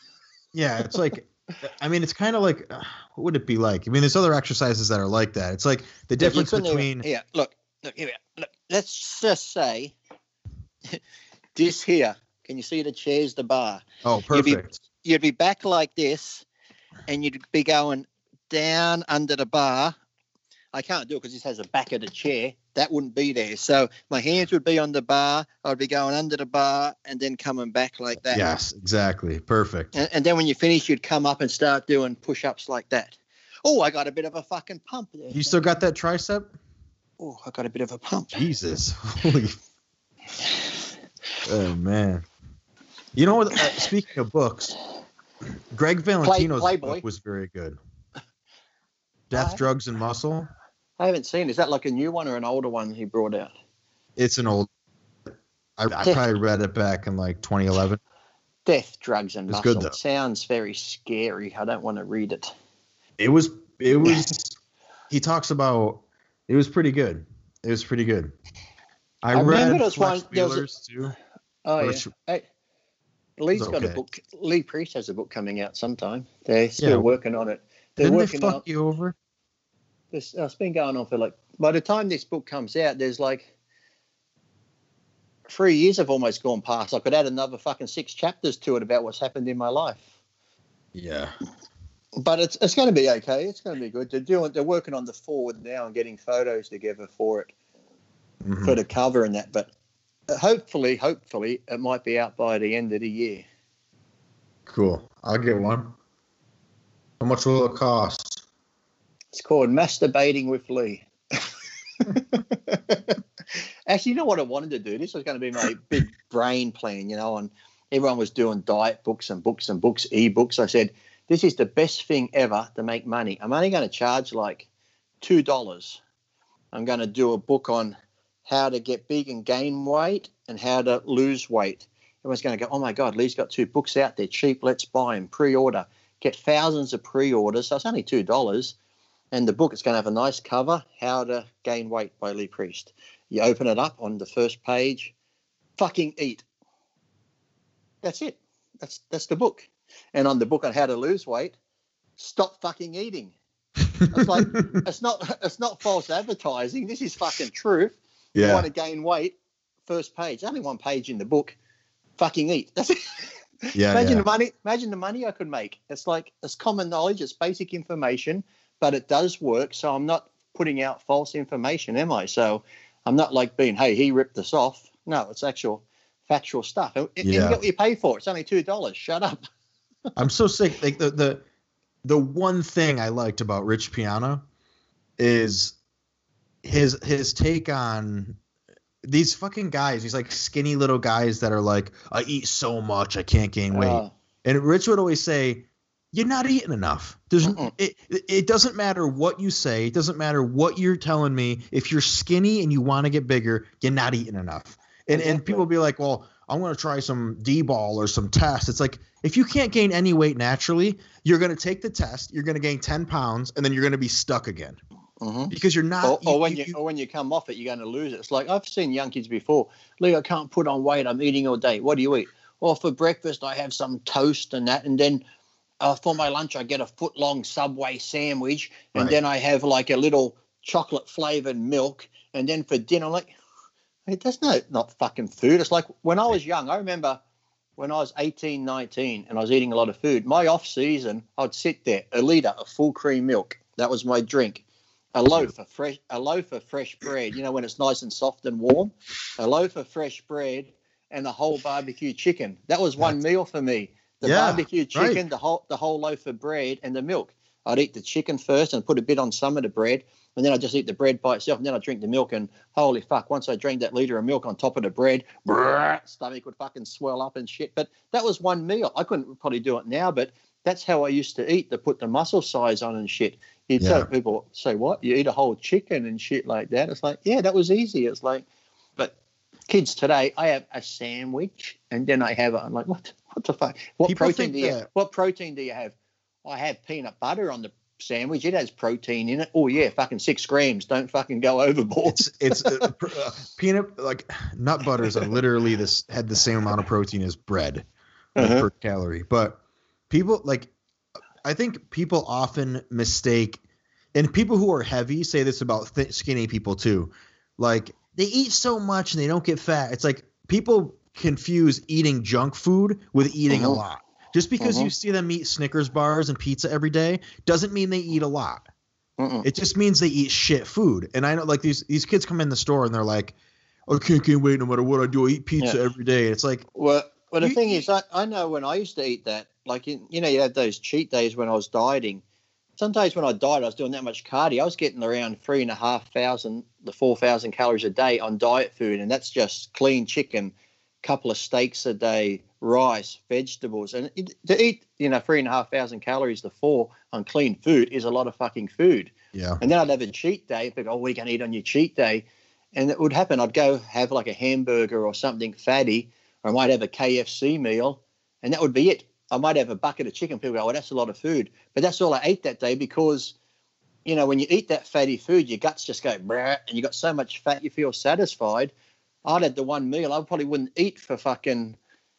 yeah. It's like, I mean, it's kind of like, uh, what would it be like? I mean, there's other exercises that are like that. It's like the difference You couldn't between, even, yeah, look, look, here, look, let's just say this here. Can you see the chair's the bar? Oh, perfect. You'd be, you'd be back like this, and you'd be going down under the bar. I can't do it because this has the back of the chair. That wouldn't be there. So my hands would be on the bar. I'd be going under the bar and then coming back like that. Yes, exactly. Perfect. And, and then when you finish, you'd come up and start doing push-ups like that. Oh, I got a bit of a fucking pump there. You still got that tricep? Oh, I got a bit of a pump. Jesus. Holy. Oh, man. You know what? Uh, speaking of books, Greg Valentino's Play, book was very good. Death, Drugs, and Muscle. I haven't seen it. Is that like a new one or an older one he brought out? It's an old. I, I probably read it back in like twenty eleven. Death, Drugs, and It's Muscle. good, though. It sounds very scary. I don't want to read it. It was. It was. He talks about. It was pretty good. It was pretty good. I, I remember read there was Flex one- there was a- Wheelers too. Oh, Which- yeah. Hey, Lee's It's got a okay. book. Lee Priest has a book coming out sometime. They're still Yeah. working on it. They're Didn't they working fuck on you over? this. Uh, it's been going on for like, by the time this book comes out, there's like three years have almost gone past. I could add another fucking six chapters to it about what's happened in my life. Yeah. But it's it's going to be okay. It's going to be good. They're doing. They're working on the forward now and getting photos together for it, Mhm. for the cover and that. But hopefully, hopefully, it might be out by the end of the year. Cool. I'll get one. How much will it cost? It's called Masturbating with Lee. Actually, you know what I wanted to do? This was going to be my big brain plan, you know, and everyone was doing diet books and books and books, e-books. I said, this is the best thing ever to make money. I'm only going to charge like two dollars. I'm going to do a book on how to get big and gain weight and how to lose weight. Everyone's going to go, oh, my God, Lee's got two books out there, cheap, let's buy them, pre-order. Get thousands of pre-orders, so it's only two dollars. And the book, it's going to have a nice cover, How to Gain Weight by Lee Priest. You open it up on the first page, fucking eat. That's it. That's that's the book. And on the book on how to lose weight, stop fucking eating. It's like, it's not it's not false advertising. This is fucking truth. You Yeah. want to gain weight, first page. Only one page in the book, fucking eat. That's it. Yeah. Imagine yeah. the money. Imagine the money I could make. It's like it's common knowledge. It's basic information, but it does work. So I'm not putting out false information, am I? So I'm not like being, hey, he ripped us off. No, it's actual factual stuff. And, and you Yeah. get what you pay for. It's only two dollars. Shut up. I'm so sick. Like the the the one thing I liked about Rich Piana is his his take on these fucking guys. These like skinny little guys that are like, I eat so much I can't gain weight. Uh, And Rich would always say, you're not eating enough. There's Mm-mm. it, it doesn't matter what you say. It doesn't matter what you're telling me. If you're skinny and you want to get bigger, you're not eating enough. And and Exactly. people will be like, well, I'm going to try some D-ball or some test. It's like, if you can't gain any weight naturally, you're going to take the test, you're going to gain ten pounds, and then you're going to be stuck again mhm. because you're not. Or, or you- when you- you, or when you come off it, you're going to lose it. It's like I've seen young kids before. Lee, I can't put on weight. I'm eating all day. What do you eat? Well, for breakfast, I have some toast and that, and then uh, for my lunch, I get a foot long Subway sandwich, and Right. then I have like a little chocolate flavored milk, and then for dinner, I'm like, hey, that's not not fucking food. It's like when I was young. I remember when I was eighteen, nineteen, and I was eating a lot of food. My off season, I'd sit there, a liter of full cream milk. That was my drink. A loaf of fresh, a loaf of fresh bread. You know when it's nice and soft and warm. A loaf of fresh bread and a whole barbecue chicken. That was one meal for me. The Yeah, barbecue chicken, right. the whole the whole loaf of bread, and the milk. I'd eat the chicken first and put a bit on some of the bread, and then I'd just eat the bread by itself, and then I'd drink the milk. And holy fuck, once I drank that liter of milk on top of the bread, brrr, stomach would fucking swell up and shit. But that was one meal. I couldn't probably do it now, but that's how I used to eat to put the muscle size on and shit. You'd Yeah. tell people, say, what? You eat a whole chicken and shit like that? It's like, yeah, that was easy. It's like, but kids today, I have a sandwich and then I have it. I'm like, what? What the fuck? What People protein think do you? that- What protein do you have? I have peanut butter on the sandwich. It has protein in it. Oh yeah, fucking six grams. Don't fucking go overboard. It's it's uh, pr- uh, peanut like nut butters are literally this had the same amount of protein as bread like, Uh-huh. per calorie. But people like I think people often mistake, and people who are heavy say this about th- skinny people too. like they eat so much and they don't get fat. It's like people confuse eating junk food with eating mm-hmm. a lot. Just because mm-hmm. you see them eat Snickers bars and pizza every day doesn't mean they eat a lot. Mm-mm. It just means they eat shit food. And I know, like, these these kids come in the store and they're like, I can't gain weight no matter what I do. I eat pizza yeah. every day. It's like, well, well, the you, thing is, I, I know when I used to eat that, like, you, you know, you had those cheat days when I was dieting. Sometimes when I died, I was doing that much cardio. I was getting around three and a half thousand, the four thousand calories a day on diet food, and that's just clean chicken, couple of steaks a day, rice, vegetables, and it, to eat, you know, three and a half thousand calories to four on clean food is a lot of fucking food. Yeah. And then I'd have a cheat day. Think, oh, what are you going to eat on your cheat day? And it would happen. I'd go have like a hamburger or something fatty, or I might have a K F C meal, and that would be it. I might have a bucket of chicken. People go, oh, that's a lot of food. But that's all I ate that day because, you know, when you eat that fatty food, your guts just go, brah, and you got so much fat you feel satisfied. I'd had the one meal. I probably wouldn't eat for fucking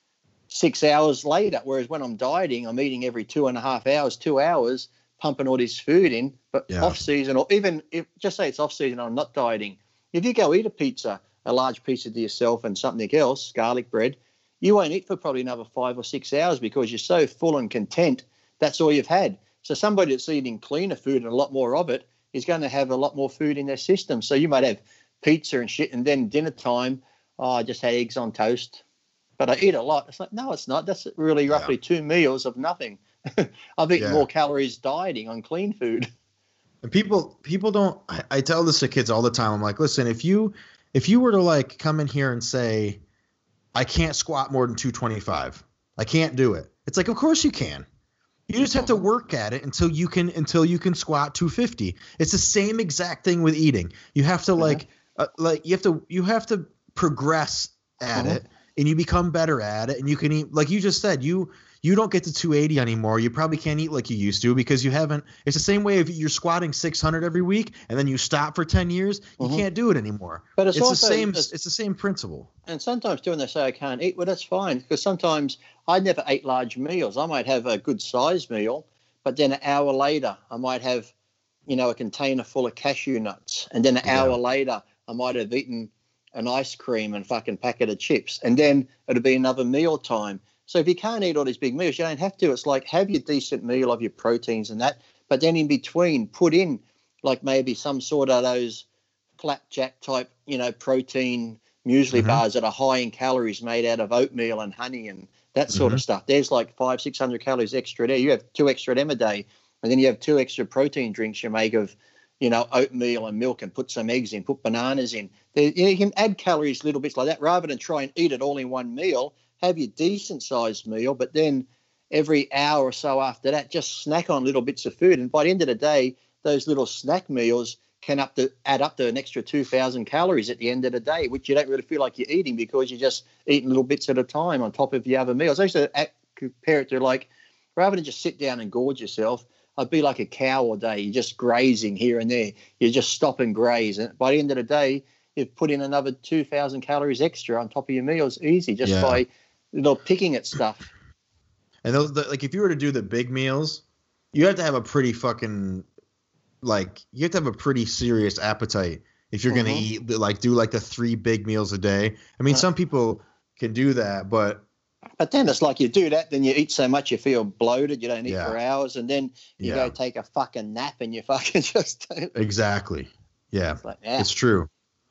six hours later. Whereas when I'm dieting, I'm eating every two and a half hours, two hours, pumping all this food in. But yeah. off season, or even if just say it's off season, I'm not dieting. If you go eat a pizza, a large pizza to yourself and something else, garlic bread, you won't eat for probably another five or six hours because you're so full and content. That's all you've had. So somebody that's eating cleaner food and a lot more of it is going to have a lot more food in their system. So you might have pizza and shit, and then dinner time, oh, I just had eggs on toast, but I eat a lot. It's like, no, it's not. That's really roughly yeah. two meals of nothing. I've eaten yeah. more calories dieting on clean food. And people, people don't. I, I tell this to kids all the time. I'm like, listen, if you, if you were to like come in here and say, I can't squat more than two twenty-five, I can't do it. It's like, of course you can. You just have to work at it until you can until you can squat two fifty. It's the same exact thing with eating. You have to like. Mm-hmm. Uh, like you have to you have to progress at uh-huh. it, and you become better at it, and you can eat like you just said. You you don't get to two eighty anymore. You probably can't eat like you used to because you haven't. It's the same way if you're squatting six hundred every week and then you stop for ten years. You uh-huh. can't do it anymore. But it's, it's also, the same. It's, it's the same principle. And sometimes too, when they say I can't eat, well, that's fine because sometimes I never ate large meals. I might have a good sized meal, but then an hour later I might have, you know, a container full of cashew nuts, and then an yeah. hour later I might have eaten an ice cream and fucking packet of chips, and then it'll be another meal time. So if you can't eat all these big meals, you don't have to. It's like have your decent meal of your proteins and that, but then in between put in like maybe some sort of those flapjack type, you know, protein muesli mm-hmm. bars that are high in calories made out of oatmeal and honey and that sort mm-hmm. of stuff. There's like five, six hundred calories extra there. You have two extra of them a day, and then you have two extra protein drinks you make of, you know, oatmeal and milk, and put some eggs in, put bananas in. There, you know, you can add calories little bits like that rather than try and eat it all in one meal. Have your decent sized meal, but then every hour or so after that, just snack on little bits of food. And by the end of the day, those little snack meals can up to add up to an extra two thousand calories at the end of the day, which you don't really feel like you're eating because you're just eating little bits at a time on top of your other meals. I used to compare it to like, rather than just sit down and gorge yourself, I'd be like a cow all day. You're just grazing here and there. You just stop and graze. And by the end of the day, you've put in another two thousand calories extra on top of your meals easy just yeah. by little picking at stuff. And those, the, like, if you were to do the big meals, you have to have a pretty fucking, like, you have to have a pretty serious appetite if you're mm-hmm. going to eat, like, do like the three big meals a day. I mean, uh, some people can do that, but. But then it's like you do that, then you eat so much you feel bloated, you don't eat yeah. for hours, and then you yeah. go take a fucking nap and you fucking just don't. Exactly. Yeah. It's, like, yeah. it's true.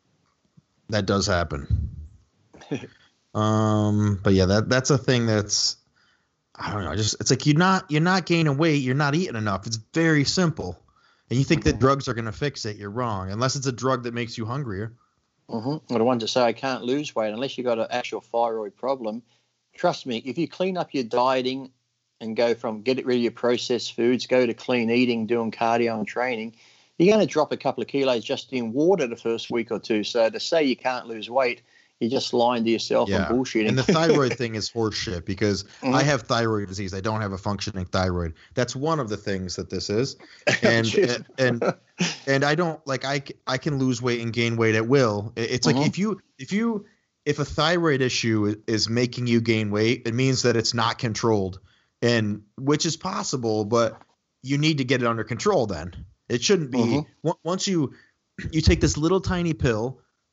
That does happen. um, but yeah, that that's a thing that's, I don't know, just it's like you're not you're not gaining weight, you're not eating enough. It's very simple. And you think mm-hmm. that drugs are going to fix it, you're wrong. Unless it's a drug that makes you hungrier. Mm-hmm. Well, the ones that say I can't lose weight unless you've got an actual thyroid problem. Trust me, if you clean up your dieting and go from get rid of your processed foods, go to clean eating, doing cardio and training, you're going to drop a couple of kilos just in water the first week or two. So to say you can't lose weight, you're just lying to yourself yeah. and bullshitting. And the thyroid thing is horseshit because mm-hmm. I have thyroid disease. I don't have a functioning thyroid. That's one of the things that this is. And and, and and I don't like I I can lose weight and gain weight at will. It's like mm-hmm. if you if you if a thyroid issue is making you gain weight, it means that it's not controlled, and which is possible, but you need to get it under control then. It shouldn't be mm-hmm. once you you take this little tiny pill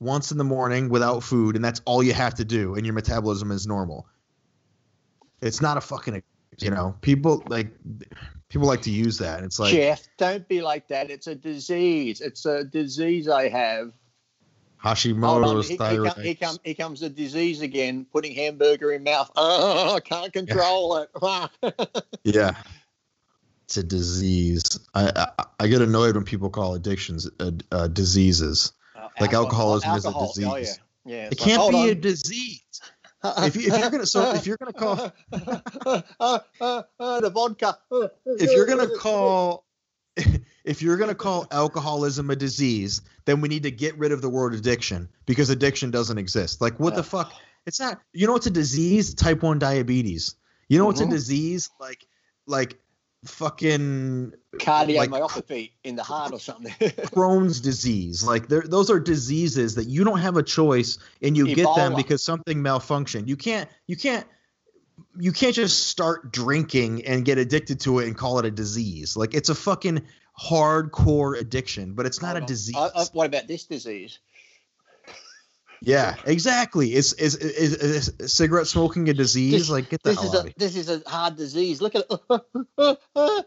once in the morning without food, and that's all you have to do, and your metabolism is normal. It's not a fucking, you know, people like people like to use that. It's like, Jeff, don't be like that. It's a disease. It's a disease I have. Hashimoto's he, thyroid. He, he, come, he comes the disease again, putting hamburger in mouth. Oh, I can't control it. Yeah. It's a disease. I, I I get annoyed when people call addictions uh, uh, diseases. Uh, like alcohol, alcoholism alcohol, is a disease. Oh, yeah. Yeah, it like, can't be on. a disease. if, you, if you're gonna so if you're gonna call uh, uh, uh, the vodka. if you're gonna call if you're gonna call alcoholism a disease, then we need to get rid of the word addiction because addiction doesn't exist. Like what the fuck? It's not. You know what's a disease? Type one diabetes. You know what's mm-hmm. a disease? Like like fucking cardiomyopathy like, in the heart or something. Crohn's disease. Like those are diseases that you don't have a choice and you Ebola. Get them because something malfunctioned. You can't you can't you can't just start drinking and get addicted to it and call it a disease. Like it's a fucking hardcore addiction, but it's not Hold a disease. I, I, what about this disease? Yeah, exactly. Is is, is is cigarette smoking a disease? This, like, get the this hell is out a of this is a hard disease. Look at it.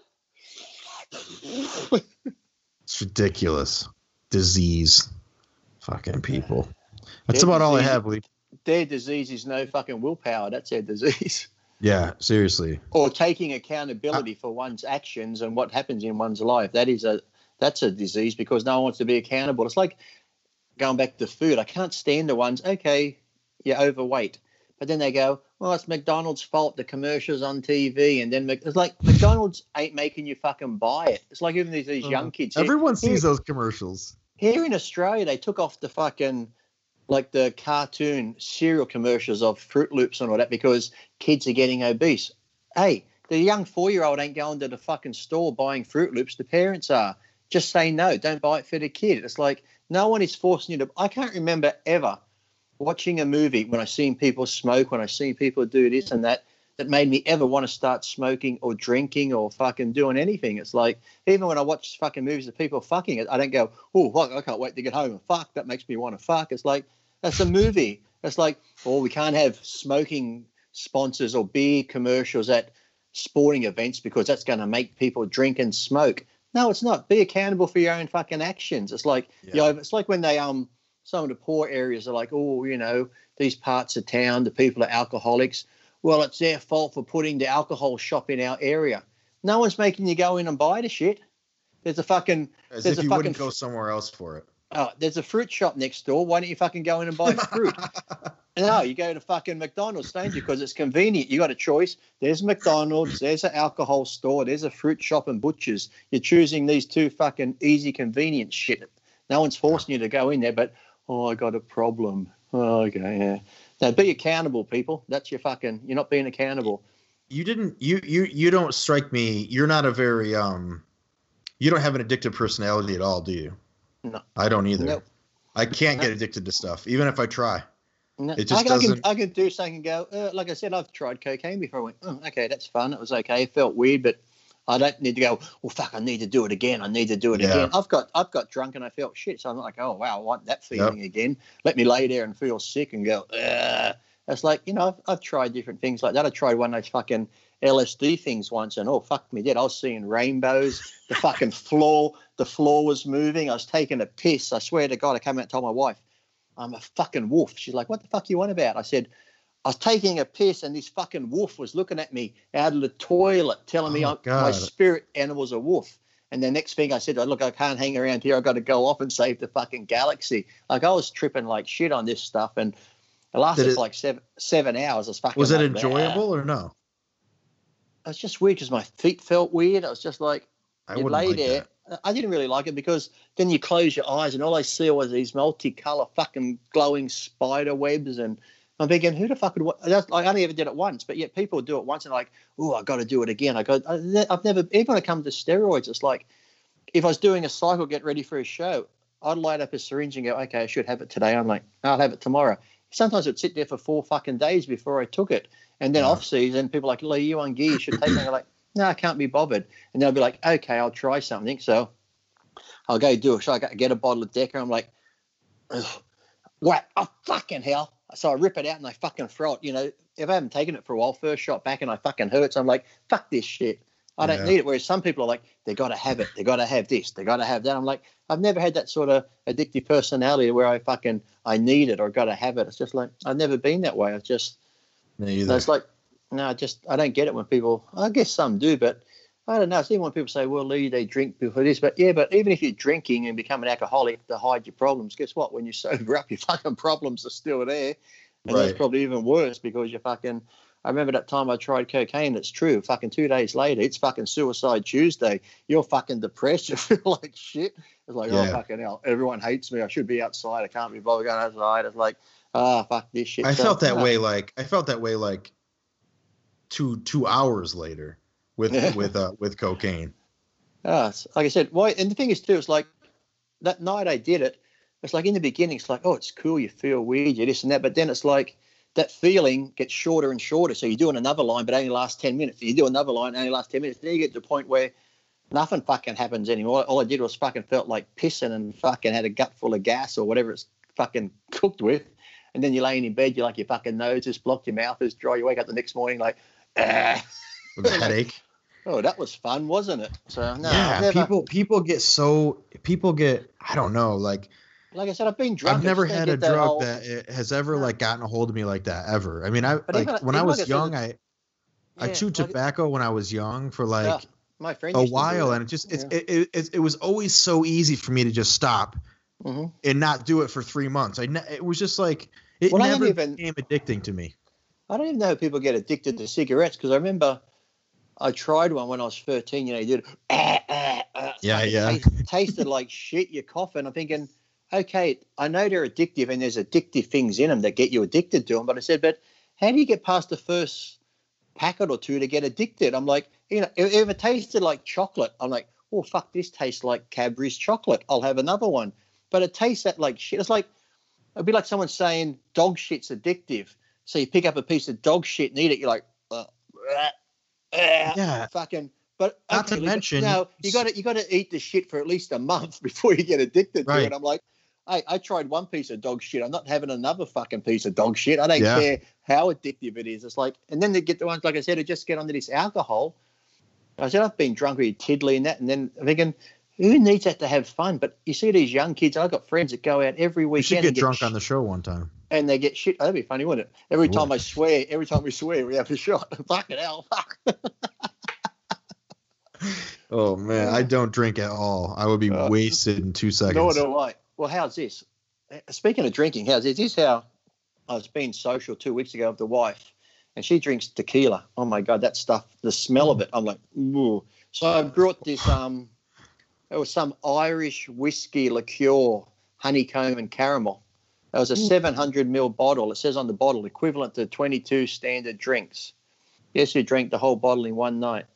It's ridiculous. Disease, fucking people. That's their about disease, all I have, Lee. Their disease is no fucking willpower. That's their disease. Yeah, seriously. Or taking accountability I, for one's actions and what happens in one's life. That is a that's a disease because no one wants to be accountable. It's like. Going back to food, I can't stand the ones, okay, you're overweight. But then they go, well, it's McDonald's fault, the commercials on T V. And then it's like McDonald's ain't making you fucking buy it. It's like even these, these young kids. Everyone here, sees those commercials. Here in Australia, they took off the fucking, like the cartoon cereal commercials of Fruit Loops and all that because kids are getting obese. Hey, the young four-year-old ain't going to the fucking store buying Fruit Loops. The parents are. Just say no. Don't buy it for the kid. It's like, no one is forcing you to. I can't remember ever watching a movie when I seen people smoke, when I seen people do this and that, that made me ever want to start smoking or drinking or fucking doing anything. It's like, even when I watch fucking movies of people fucking, I don't go, oh, fuck, I can't wait to get home and fuck. That makes me want to fuck. It's like, that's a movie. It's like, oh, we can't have smoking sponsors or beer commercials at sporting events because that's going to make people drink and smoke. No, it's not. Be accountable for your own fucking actions. It's like, yeah. you know, it's like when they um some of the poor areas are like, oh, you know, these parts of town, the people are alcoholics. Well, it's their fault for putting the alcohol shop in our area. No one's making you go in and buy the shit. There's a fucking. As there's if a you fucking, wouldn't go somewhere else for it. Oh, there's a fruit shop next door. Why don't you fucking go in and buy fruit? No, you go to fucking McDonald's, don't you? Because it's convenient. You got a choice. There's McDonald's. There's an alcohol store. There's a fruit shop and butchers. You're choosing these two fucking easy, convenient shit. No one's forcing you to go in there, but, oh, I got a problem. Oh, okay, yeah. Now, be accountable, people. That's your fucking, you're not being accountable. You didn't, you, you, you don't strike me, you're not a very, um, you don't have an addictive personality at all, do you? No. I don't either. Nope. I can't no. get addicted to stuff, even if I try. No, it just I, doesn't. I can, I can do something and go, uh, like I said, I've tried cocaine before. I went, oh, okay, that's fun. It was okay. It felt weird, but I don't need to go, well, fuck, I need to do it again. I need to do it yeah. again. I've got I've got drunk and I felt shit. So I'm like, oh, wow, I want that feeling yep. again. Let me lay there and feel sick and go, ugh. It's like, you know, I've, I've tried different things like that. I tried one of those fucking L S D things once and, oh, fuck me dead. I was seeing rainbows. The fucking floor, the floor was moving. I was taking a piss. I swear to God, I came out and told my wife, I'm a fucking wolf. She's like, what the fuck you on about? I said, I was taking a piss and this fucking wolf was looking at me out of the toilet telling me oh, I'm, my spirit animal's a wolf. And the next thing I said, oh, look, I can't hang around here. I've got to go off and save the fucking galaxy. Like I was tripping like shit on this stuff. And it lasted it, for like seven seven hours. I was fucking Was it like, enjoyable ah. or no? It was just weird because my feet felt weird. I was just like, I you wouldn't lay like there. That. I didn't really like it because then you close your eyes and all I see was these multicolour fucking glowing spider webs. And I'm thinking, who the fuck would, that's, I only ever did it once, but yet people do it once and like, oh, I got to do it again. I go, I've never, even when it comes to steroids, it's like, if I was doing a cycle, get ready for a show, I'd light up a syringe and go, okay, I should have it today. I'm like, I'll have it tomorrow. Sometimes it'd sit there for four fucking days before I took it. And then yeah. off season, people are like, Lee, you on gear, you should take it. I'm like, no, I can't be bothered. And they'll be like, okay, I'll try something. So I'll go do it. So I got to get a bottle of Decker. I'm like, ugh, whack, oh, fucking hell. So I rip it out and I fucking throw it. You know, if I haven't taken it for a while, first shot back and I fucking hurt, so I'm like, fuck this shit. I don't Yeah. need it. Whereas some people are like, they got to have it. They got to have this. They got to have that. I'm like, I've never had that sort of addictive personality where I fucking, I need it or got to have it. It's just like, I've never been that way. I just, Me either. it's like, no, I just, I don't get it when people, I guess some do, but I don't know. It's even when people say, well, Lee, they drink before this. But yeah, but even if you're drinking and become an alcoholic to hide your problems, guess what? When you sober up, your fucking problems are still there. And Right. that's probably even worse because you're fucking, I remember that time I tried cocaine. It's true. Fucking two days later, it's fucking Suicide Tuesday. You're fucking depressed. You feel like shit. It's like, Yeah. oh, fucking hell. Everyone hates me. I should be outside. I can't be bothered going outside. It's like, ah, oh, fuck this shit. I So, felt that no. way. Like I felt that way. Like two two hours later with Yeah. with uh with cocaine. Ah, it's- like I said, why? And the thing is, too, it's like that night I did it. It's like in the beginning, it's like, oh, it's cool. You feel weird, you this and that. But then it's like that feeling gets shorter and shorter. So you're doing another line, but only lasts ten minutes. You do another line, only lasts ten minutes. Then you get to the point where nothing fucking happens anymore. All I did was fucking felt like pissing and fucking had a gut full of gas or whatever it's fucking cooked with. And then you're laying in bed, you're like, your fucking nose is blocked, your mouth is dry. You wake up the next morning like, ah. With a headache. Oh, that was fun, wasn't it? So, no, yeah, I've never, people people get so people get I don't know like like I said, I've been drunk. I've I never just don't had a get that drug whole- that it has ever No. like gotten a hold of me like that ever. I mean, I But like even- when I even was like I said, young, I I Yeah, chewed like- tobacco when I was young for like Yeah, my friend a used to do while, that. and it just it's, Yeah. it, it it it was always so easy for me to just stop Mhm. and not do it for three months. I ne- it was just like it Well, I never didn't even- became addicting to me. I don't even know how people get addicted to cigarettes because I remember I tried one when I was thirteen. You know, you did ah, ah, ah, Yeah, fucking yeah. Taste, tasted like shit. You're coughing. I'm thinking, okay, I know they're addictive and there's addictive things in them that get you addicted to them. But I said, but how do you get past the first packet or two to get addicted? I'm like, you know, if, if it tasted like chocolate, I'm like, oh fuck, this tastes like Cadbury's chocolate. I'll have another one. But it tastes that like shit. It's like it'd be like someone saying dog shit's addictive. So you pick up a piece of dog shit and eat it. You're like, uh, uh, uh, Yeah. fucking. But Not to okay, mention- no, you got to you got to eat the shit for at least a month before you get addicted to Right. it. I'm like, I, I tried one piece of dog shit. I'm not having another fucking piece of dog shit. I don't Yeah. care how addictive it is. It's like, and then they get the ones like I said, who just get onto this alcohol. I said I've been drunk with tiddly and that, and then I'm thinking, who needs that to have fun? But you see these young kids. I've got friends that go out every We should weekend get and drunk sh- on the show one time. and they get shit. That'd be funny, wouldn't it? Every time Would. I swear, every time we swear, we have a shot. Fucking hell, fuck. Oh man, I don't drink at all. I would be Uh, wasted in two seconds. Nor do I. Well, how's this? Uh, Speaking of drinking, how's this? This is how I was being social two weeks ago with the wife, and she drinks tequila. Oh my god, that stuff! The smell of it, I'm like, ooh. So I brought this. Um, it was some Irish whiskey liqueur, honeycomb and caramel. It was a seven hundred mil bottle. It says on the bottle, equivalent to twenty-two standard drinks. Yes, you drank the whole bottle in one night.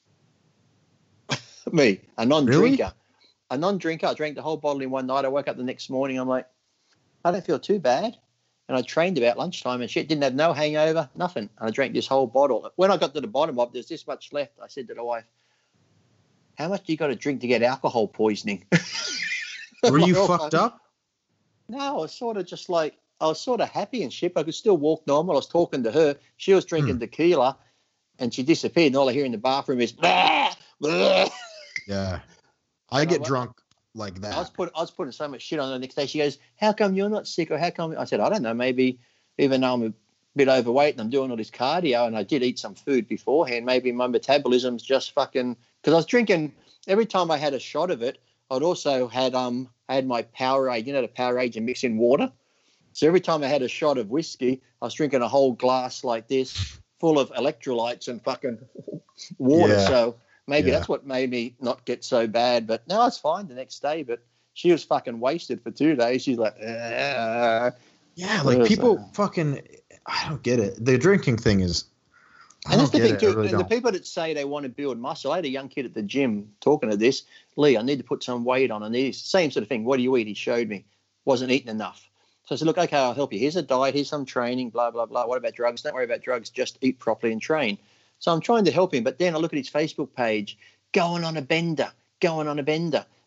Me, a non-drinker. A non-drinker. I drank the whole bottle in one night. I woke up the next morning. I'm like, I don't feel too bad. And I trained about lunchtime and shit. Didn't have no hangover, nothing. And I drank this whole bottle. When I got to the bottom of it, there's this much left. I said to the wife, how much do you got to drink to get alcohol poisoning? Were you Like, oh, fucked up? No, I was sort of just like, I was sort of happy and shit. I could still walk normal. I was talking to her. She was drinking Hmm. tequila and she disappeared. And all I hear in the bathroom is, blah, blah. Yeah. I And I get went- drunk like I was that. put, I was putting so much shit on her the next day. She goes, how come you're not sick? Or how come? I said, I don't know. Maybe even though I'm a bit overweight and I'm doing all this cardio and I did eat some food beforehand, maybe my metabolism's just fucking, because I was drinking every time I had a shot of it. I'd also had, um, I had my Powerade, you know, the Powerade you mix in water. So every time I had a shot of whiskey, I was drinking a whole glass like this full of electrolytes and fucking water. Yeah. So maybe Yeah. that's what made me not get so bad. But no, it's fine the next day. But she was fucking wasted for two days. She's like, uh, Yeah, like What is people that? fucking I don't get it. The drinking thing is I and that's don't the get thing it. I too. really and the don't. people that say they want to build muscle. I had a young kid at the gym talking to this. Lee, I need to put some weight on. I need same sort of thing. What do you eat? He showed me. Wasn't eating enough. So I said, look, okay, I'll help you. Here's a diet. Here's some training. Blah blah blah. What about drugs? Don't worry about drugs. Just eat properly and train. So I'm trying to help him. But then I look at his Facebook page, going on a bender, going on a bender.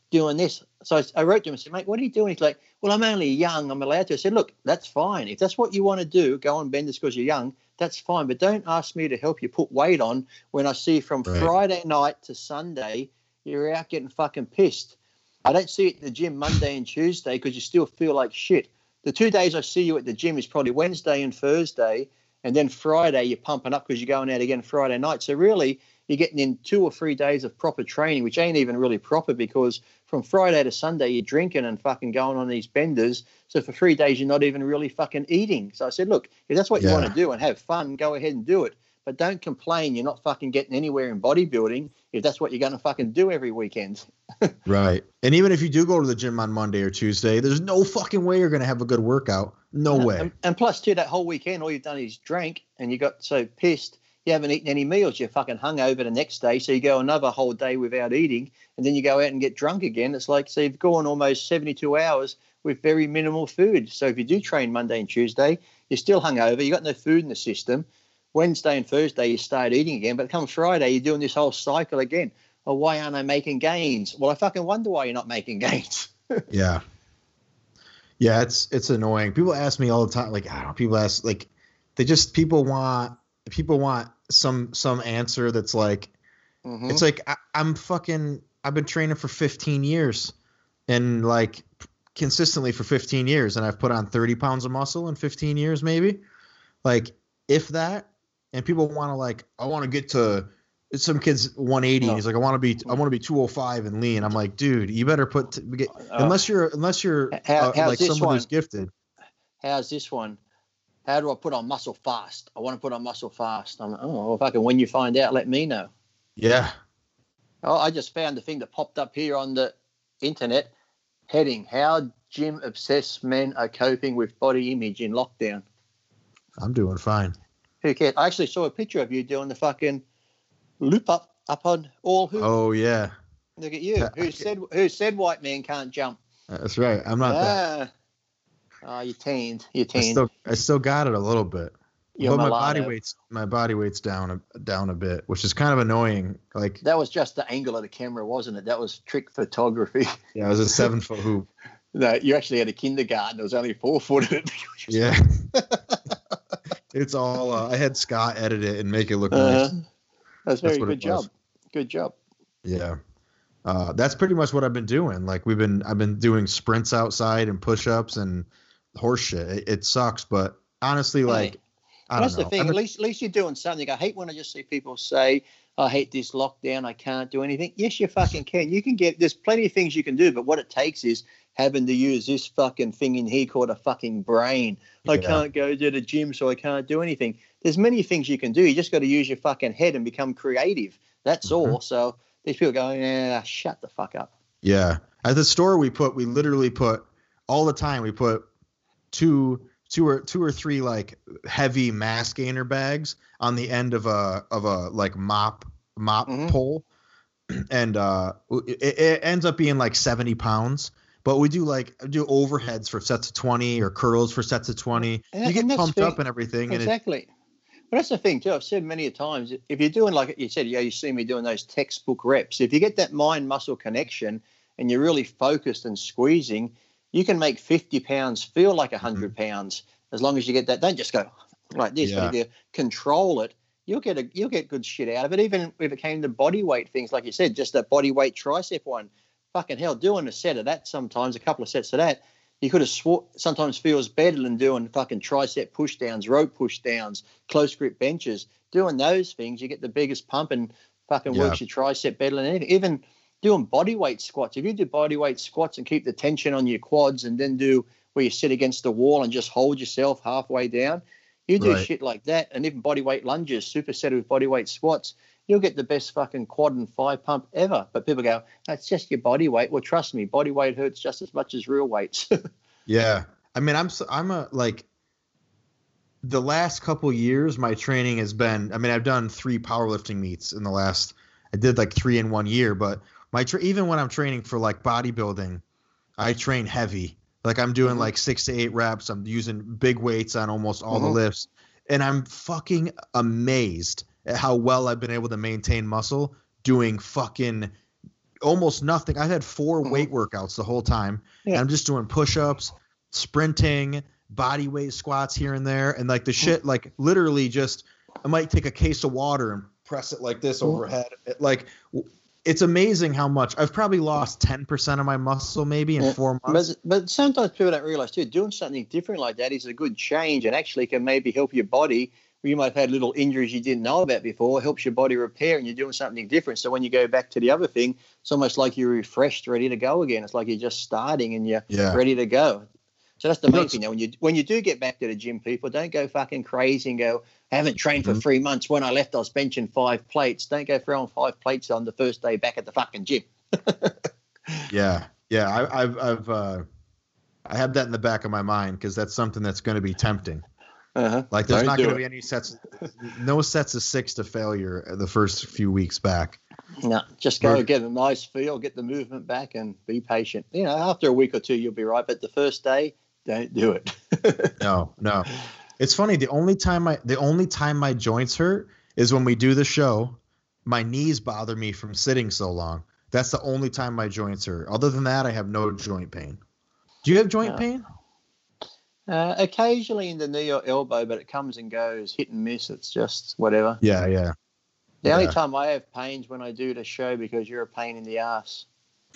doing this. So I, I wrote to him and said, mate, what are you doing? He's like, well, I'm only young. I'm allowed to. I said, look, that's fine. If that's what you want to do, go on benders because you're young. That's fine. But don't ask me to help you put weight on when I see from Right. Friday night to Sunday, you're out getting fucking pissed. I don't see it at the gym Monday and Tuesday because you still feel like shit. The two days I see you at the gym is probably Wednesday and Thursday. And then Friday you're pumping up because you're going out again Friday night. So really you're getting in two or three days of proper training, which ain't even really proper because from Friday to Sunday you're drinking and fucking going on these benders. So for three days you're not even really fucking eating. So I said, look, if that's what you Yeah. want to do and have fun, go ahead and do it. But don't complain you're not fucking getting anywhere in bodybuilding if that's what you're going to fucking do every weekend. Right. And even if you do go to the gym on Monday or Tuesday, there's no fucking way you're going to have a good workout. No way. And, and plus, too, that whole weekend, all you've done is drank and you got so pissed you haven't eaten any meals. You're fucking hungover the next day. So you go another whole day without eating and then you go out and get drunk again. It's like, so you've gone almost seventy-two hours with very minimal food. So if you do train Monday and Tuesday, you're still hungover. You got no food in the system. Wednesday and Thursday, you start eating again. But come Friday, you're doing this whole cycle again. Oh, why aren't I making gains? Well, I fucking wonder why you're not making gains. Yeah. Yeah, it's it's annoying. People ask me all the time, like, I don't know, people ask, like, they just, people want, people want some, some answer that's like, Mhm. it's like, I, I'm fucking, I've been training for fifteen years and like consistently for fifteen years. And I've put on thirty pounds of muscle in fifteen years, maybe like if that, and people want to like, I want to get to, some kids one eighty. No. And he's like, I want to be, I want to be two oh five and lean. I'm like, dude, you better put, t- get, Uh, unless you're, unless you're how- uh, how's like this someone one? who's gifted. How's this one? How do I put on muscle fast? I want to put on muscle fast. I'm like, oh, well, fucking when you find out, let me know. Yeah. Oh, I just found the thing that popped up here on the internet. Heading, how gym obsessed men are coping with body image in lockdown. I'm doing fine. Who cares? I actually saw a picture of you doing the fucking loop up up on all who. Oh yeah. Look at you. Who said who said white man can't jump? That's right. I'm not that. Ah, oh, you tanned. You I tanned. still, I still got it a little bit. You're but my body mulatto. weight's, my body weight's down, a, down a bit, which is kind of annoying. Like, That was just the angle of the camera, wasn't it? That was trick photography. yeah, I was a seven foot hoop. No, you actually had a kindergarten. It was only four foot. Yeah. It's all, uh, I had Scott edit it and make it look Uh, nice. that's very what good it was. job. Good job. Yeah. Uh, that's pretty much what I've been doing. Like we've been, I've been doing sprints outside and push-ups and horse shit. It, it sucks, but honestly, like, Hey, I don't that's know. the thing. I've At been- least, at least you're doing something. I hate when I just see people say, "I hate this lockdown. I can't do anything." Yes, you fucking can. You can get. There's plenty of things you can do, but what it takes is having to use this fucking thing in here called a fucking brain. I Yeah. can't go to the gym, so I can't do anything. There's many things you can do. You just got to use your fucking head and become creative. That's Mhm. all. So these people go, "Yeah, shut the fuck up." Yeah. At the store we put, we literally put all the time, we put two, two or two or three like heavy mass gainer bags on the end of a, of a like mop, mop Mhm. pole. And, uh, it, it ends up being like seventy pounds, but we do like do overheads for sets of twenty or curls for sets of twenty. And- You get and that's pumped the- up and everything. And it, Exactly. But that's the thing too. I've said many a times, if you're doing like you said, yeah, you see me doing those textbook reps. If you get that mind muscle connection and you're really focused and squeezing, you can make fifty pounds feel like a hundred pounds as long as you get that. Don't just go like this. Yeah. But if you control it, you'll get a you'll get good shit out of it. Even if it came to body weight things, like you said, just that body weight tricep one. Fucking hell, doing a set of that sometimes, a couple of sets of that. You could have swore sometimes feels better than doing fucking tricep push downs, rope push downs, close grip benches. Doing those things, you get the biggest pump and fucking Yeah. works your tricep better than anything. Even doing body weight squats. If you do body weight squats and keep the tension on your quads and then do where you sit against the wall and just hold yourself halfway down, you do Right. shit like that. And even body weight lunges, superset with body weight squats, you'll get the best fucking quad and thigh pump ever. But people go, that's just your body weight. Well, trust me, body weight hurts just as much as real weights. yeah. I mean, I'm, so- I'm a, like the last couple years, my training has been, I mean, I've done three powerlifting meets in the last, I did like three in one year, but my, tra- even when I'm training for like bodybuilding, I train heavy. Like I'm doing Mhm. like six to eight reps. I'm using big weights on almost all the Mhm. lifts. And I'm fucking amazed at how well I've been able to maintain muscle doing fucking almost nothing. I've had four Mhm. weight workouts the whole time. Yeah. And I'm just doing push-ups, sprinting, body weight squats here and there. And like the shit, like literally just, I might take a case of water and press it like this overhead. It, like it's amazing how much I've probably lost ten percent of my muscle maybe in Yeah. four months. But, but sometimes people don't realize too, doing something different like that is a good change and actually can maybe help your body. You might have had little injuries you didn't know about before, helps your body repair, and you're doing something different. So when you go back to the other thing, it's almost like you're refreshed, ready to go again. It's like you're just starting and you're Yeah. ready to go. So that's the main Look- thing. Now, when you when you do get back to the gym, people don't go fucking crazy and go, I haven't trained for Mhm. three months. When I left, I was benching five plates. Don't go throwing five plates on the first day back at the fucking gym. Yeah. Yeah. I, I've, I've, uh, I have that in the back of my mind because that's something that's going to be tempting. Uh-huh. Like there's Don't not do going to it. be any sets, no sets of six to failure the first few weeks back. No, just go We're- get a nice feel, get the movement back, and be patient. You know, after a week or two, you'll be right. But the first day, don't do it. No, no. It's funny. The only time I, the only time my joints hurt is when we do the show. My knees bother me from sitting so long. That's the only time my joints hurt. Other than that, I have no joint pain. Do you have joint No. pain? Uh, occasionally in the knee or elbow, but it comes and goes, hit and miss. It's just whatever. Yeah, yeah. The only Yeah. time I have pains when I do the show because you're a pain in the ass.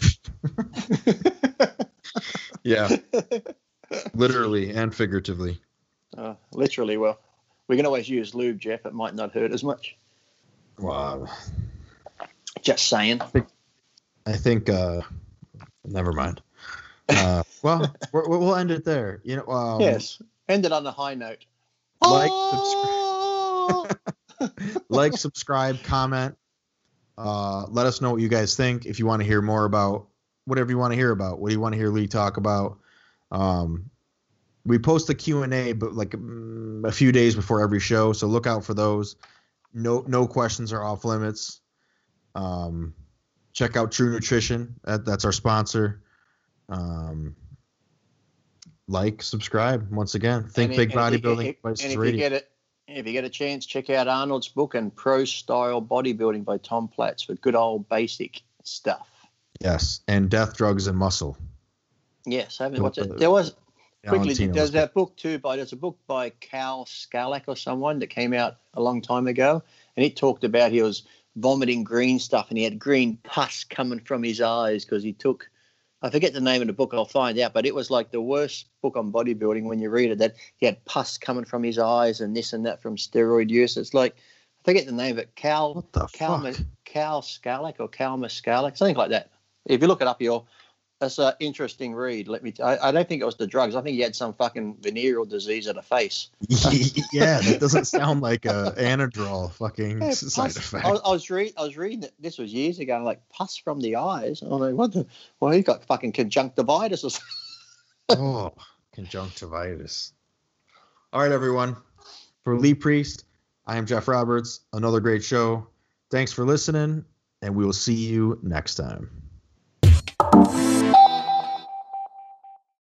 Yeah. Literally and figuratively. Uh, literally, well, we can always use lube, Jeff. It might not hurt as much. Wow. Just saying. I think. uh Never mind. Uh, well, we're, we'll end it there. You know. Um, Yes. Ended on a high note. Like, Oh! like, subscribe, comment. Uh, let us know what you guys think. If you want to hear more about whatever you want to hear about, what do you want to hear Lee talk about? Um, we post a Q and A, but like mm, a few days before every show, so look out for those. No, no questions are off limits. Um, check out True Nutrition. That, that's our sponsor. Um, like, subscribe. Once again, Think And Big if- and if- Bodybuilding. if- Vices And if you Radio. get it, if you get a chance, check out Arnold's book and Pro Style Bodybuilding by Tom Platz for good old basic stuff. Yes, and Death, Drugs, and Muscle. Yes, I haven't The- watched it. the- There was quickly. Valentino's There's book. that book too by there's a book by Cal Skalak or someone that came out a long time ago, and it talked about he was vomiting green stuff and he had green pus coming from his eyes because he took. I forget the name of the book. I'll find out, but it was like the worst book on bodybuilding when you read it. That he had pus coming from his eyes and this and that from steroid use. It's like I forget the name of it. Cal What the Cal fuck? Cal Skalak or Cal Skalak, something like that. If you look it up, you'll. That's an interesting read. Let me. T- I, I don't think it was the drugs. I think he had some fucking venereal disease of the face. Yeah, that doesn't sound like a Anadrol fucking Yeah, side pus- effect. I, was- I was reading. I was reading that this was years ago. I'm like pus from the eyes. I'm like, what the? Well, he got fucking conjunctivitis or something. Oh, conjunctivitis. All right, everyone. For Lee Priest, I am Jeff Roberts. Another great show. Thanks for listening, and we will see you next time.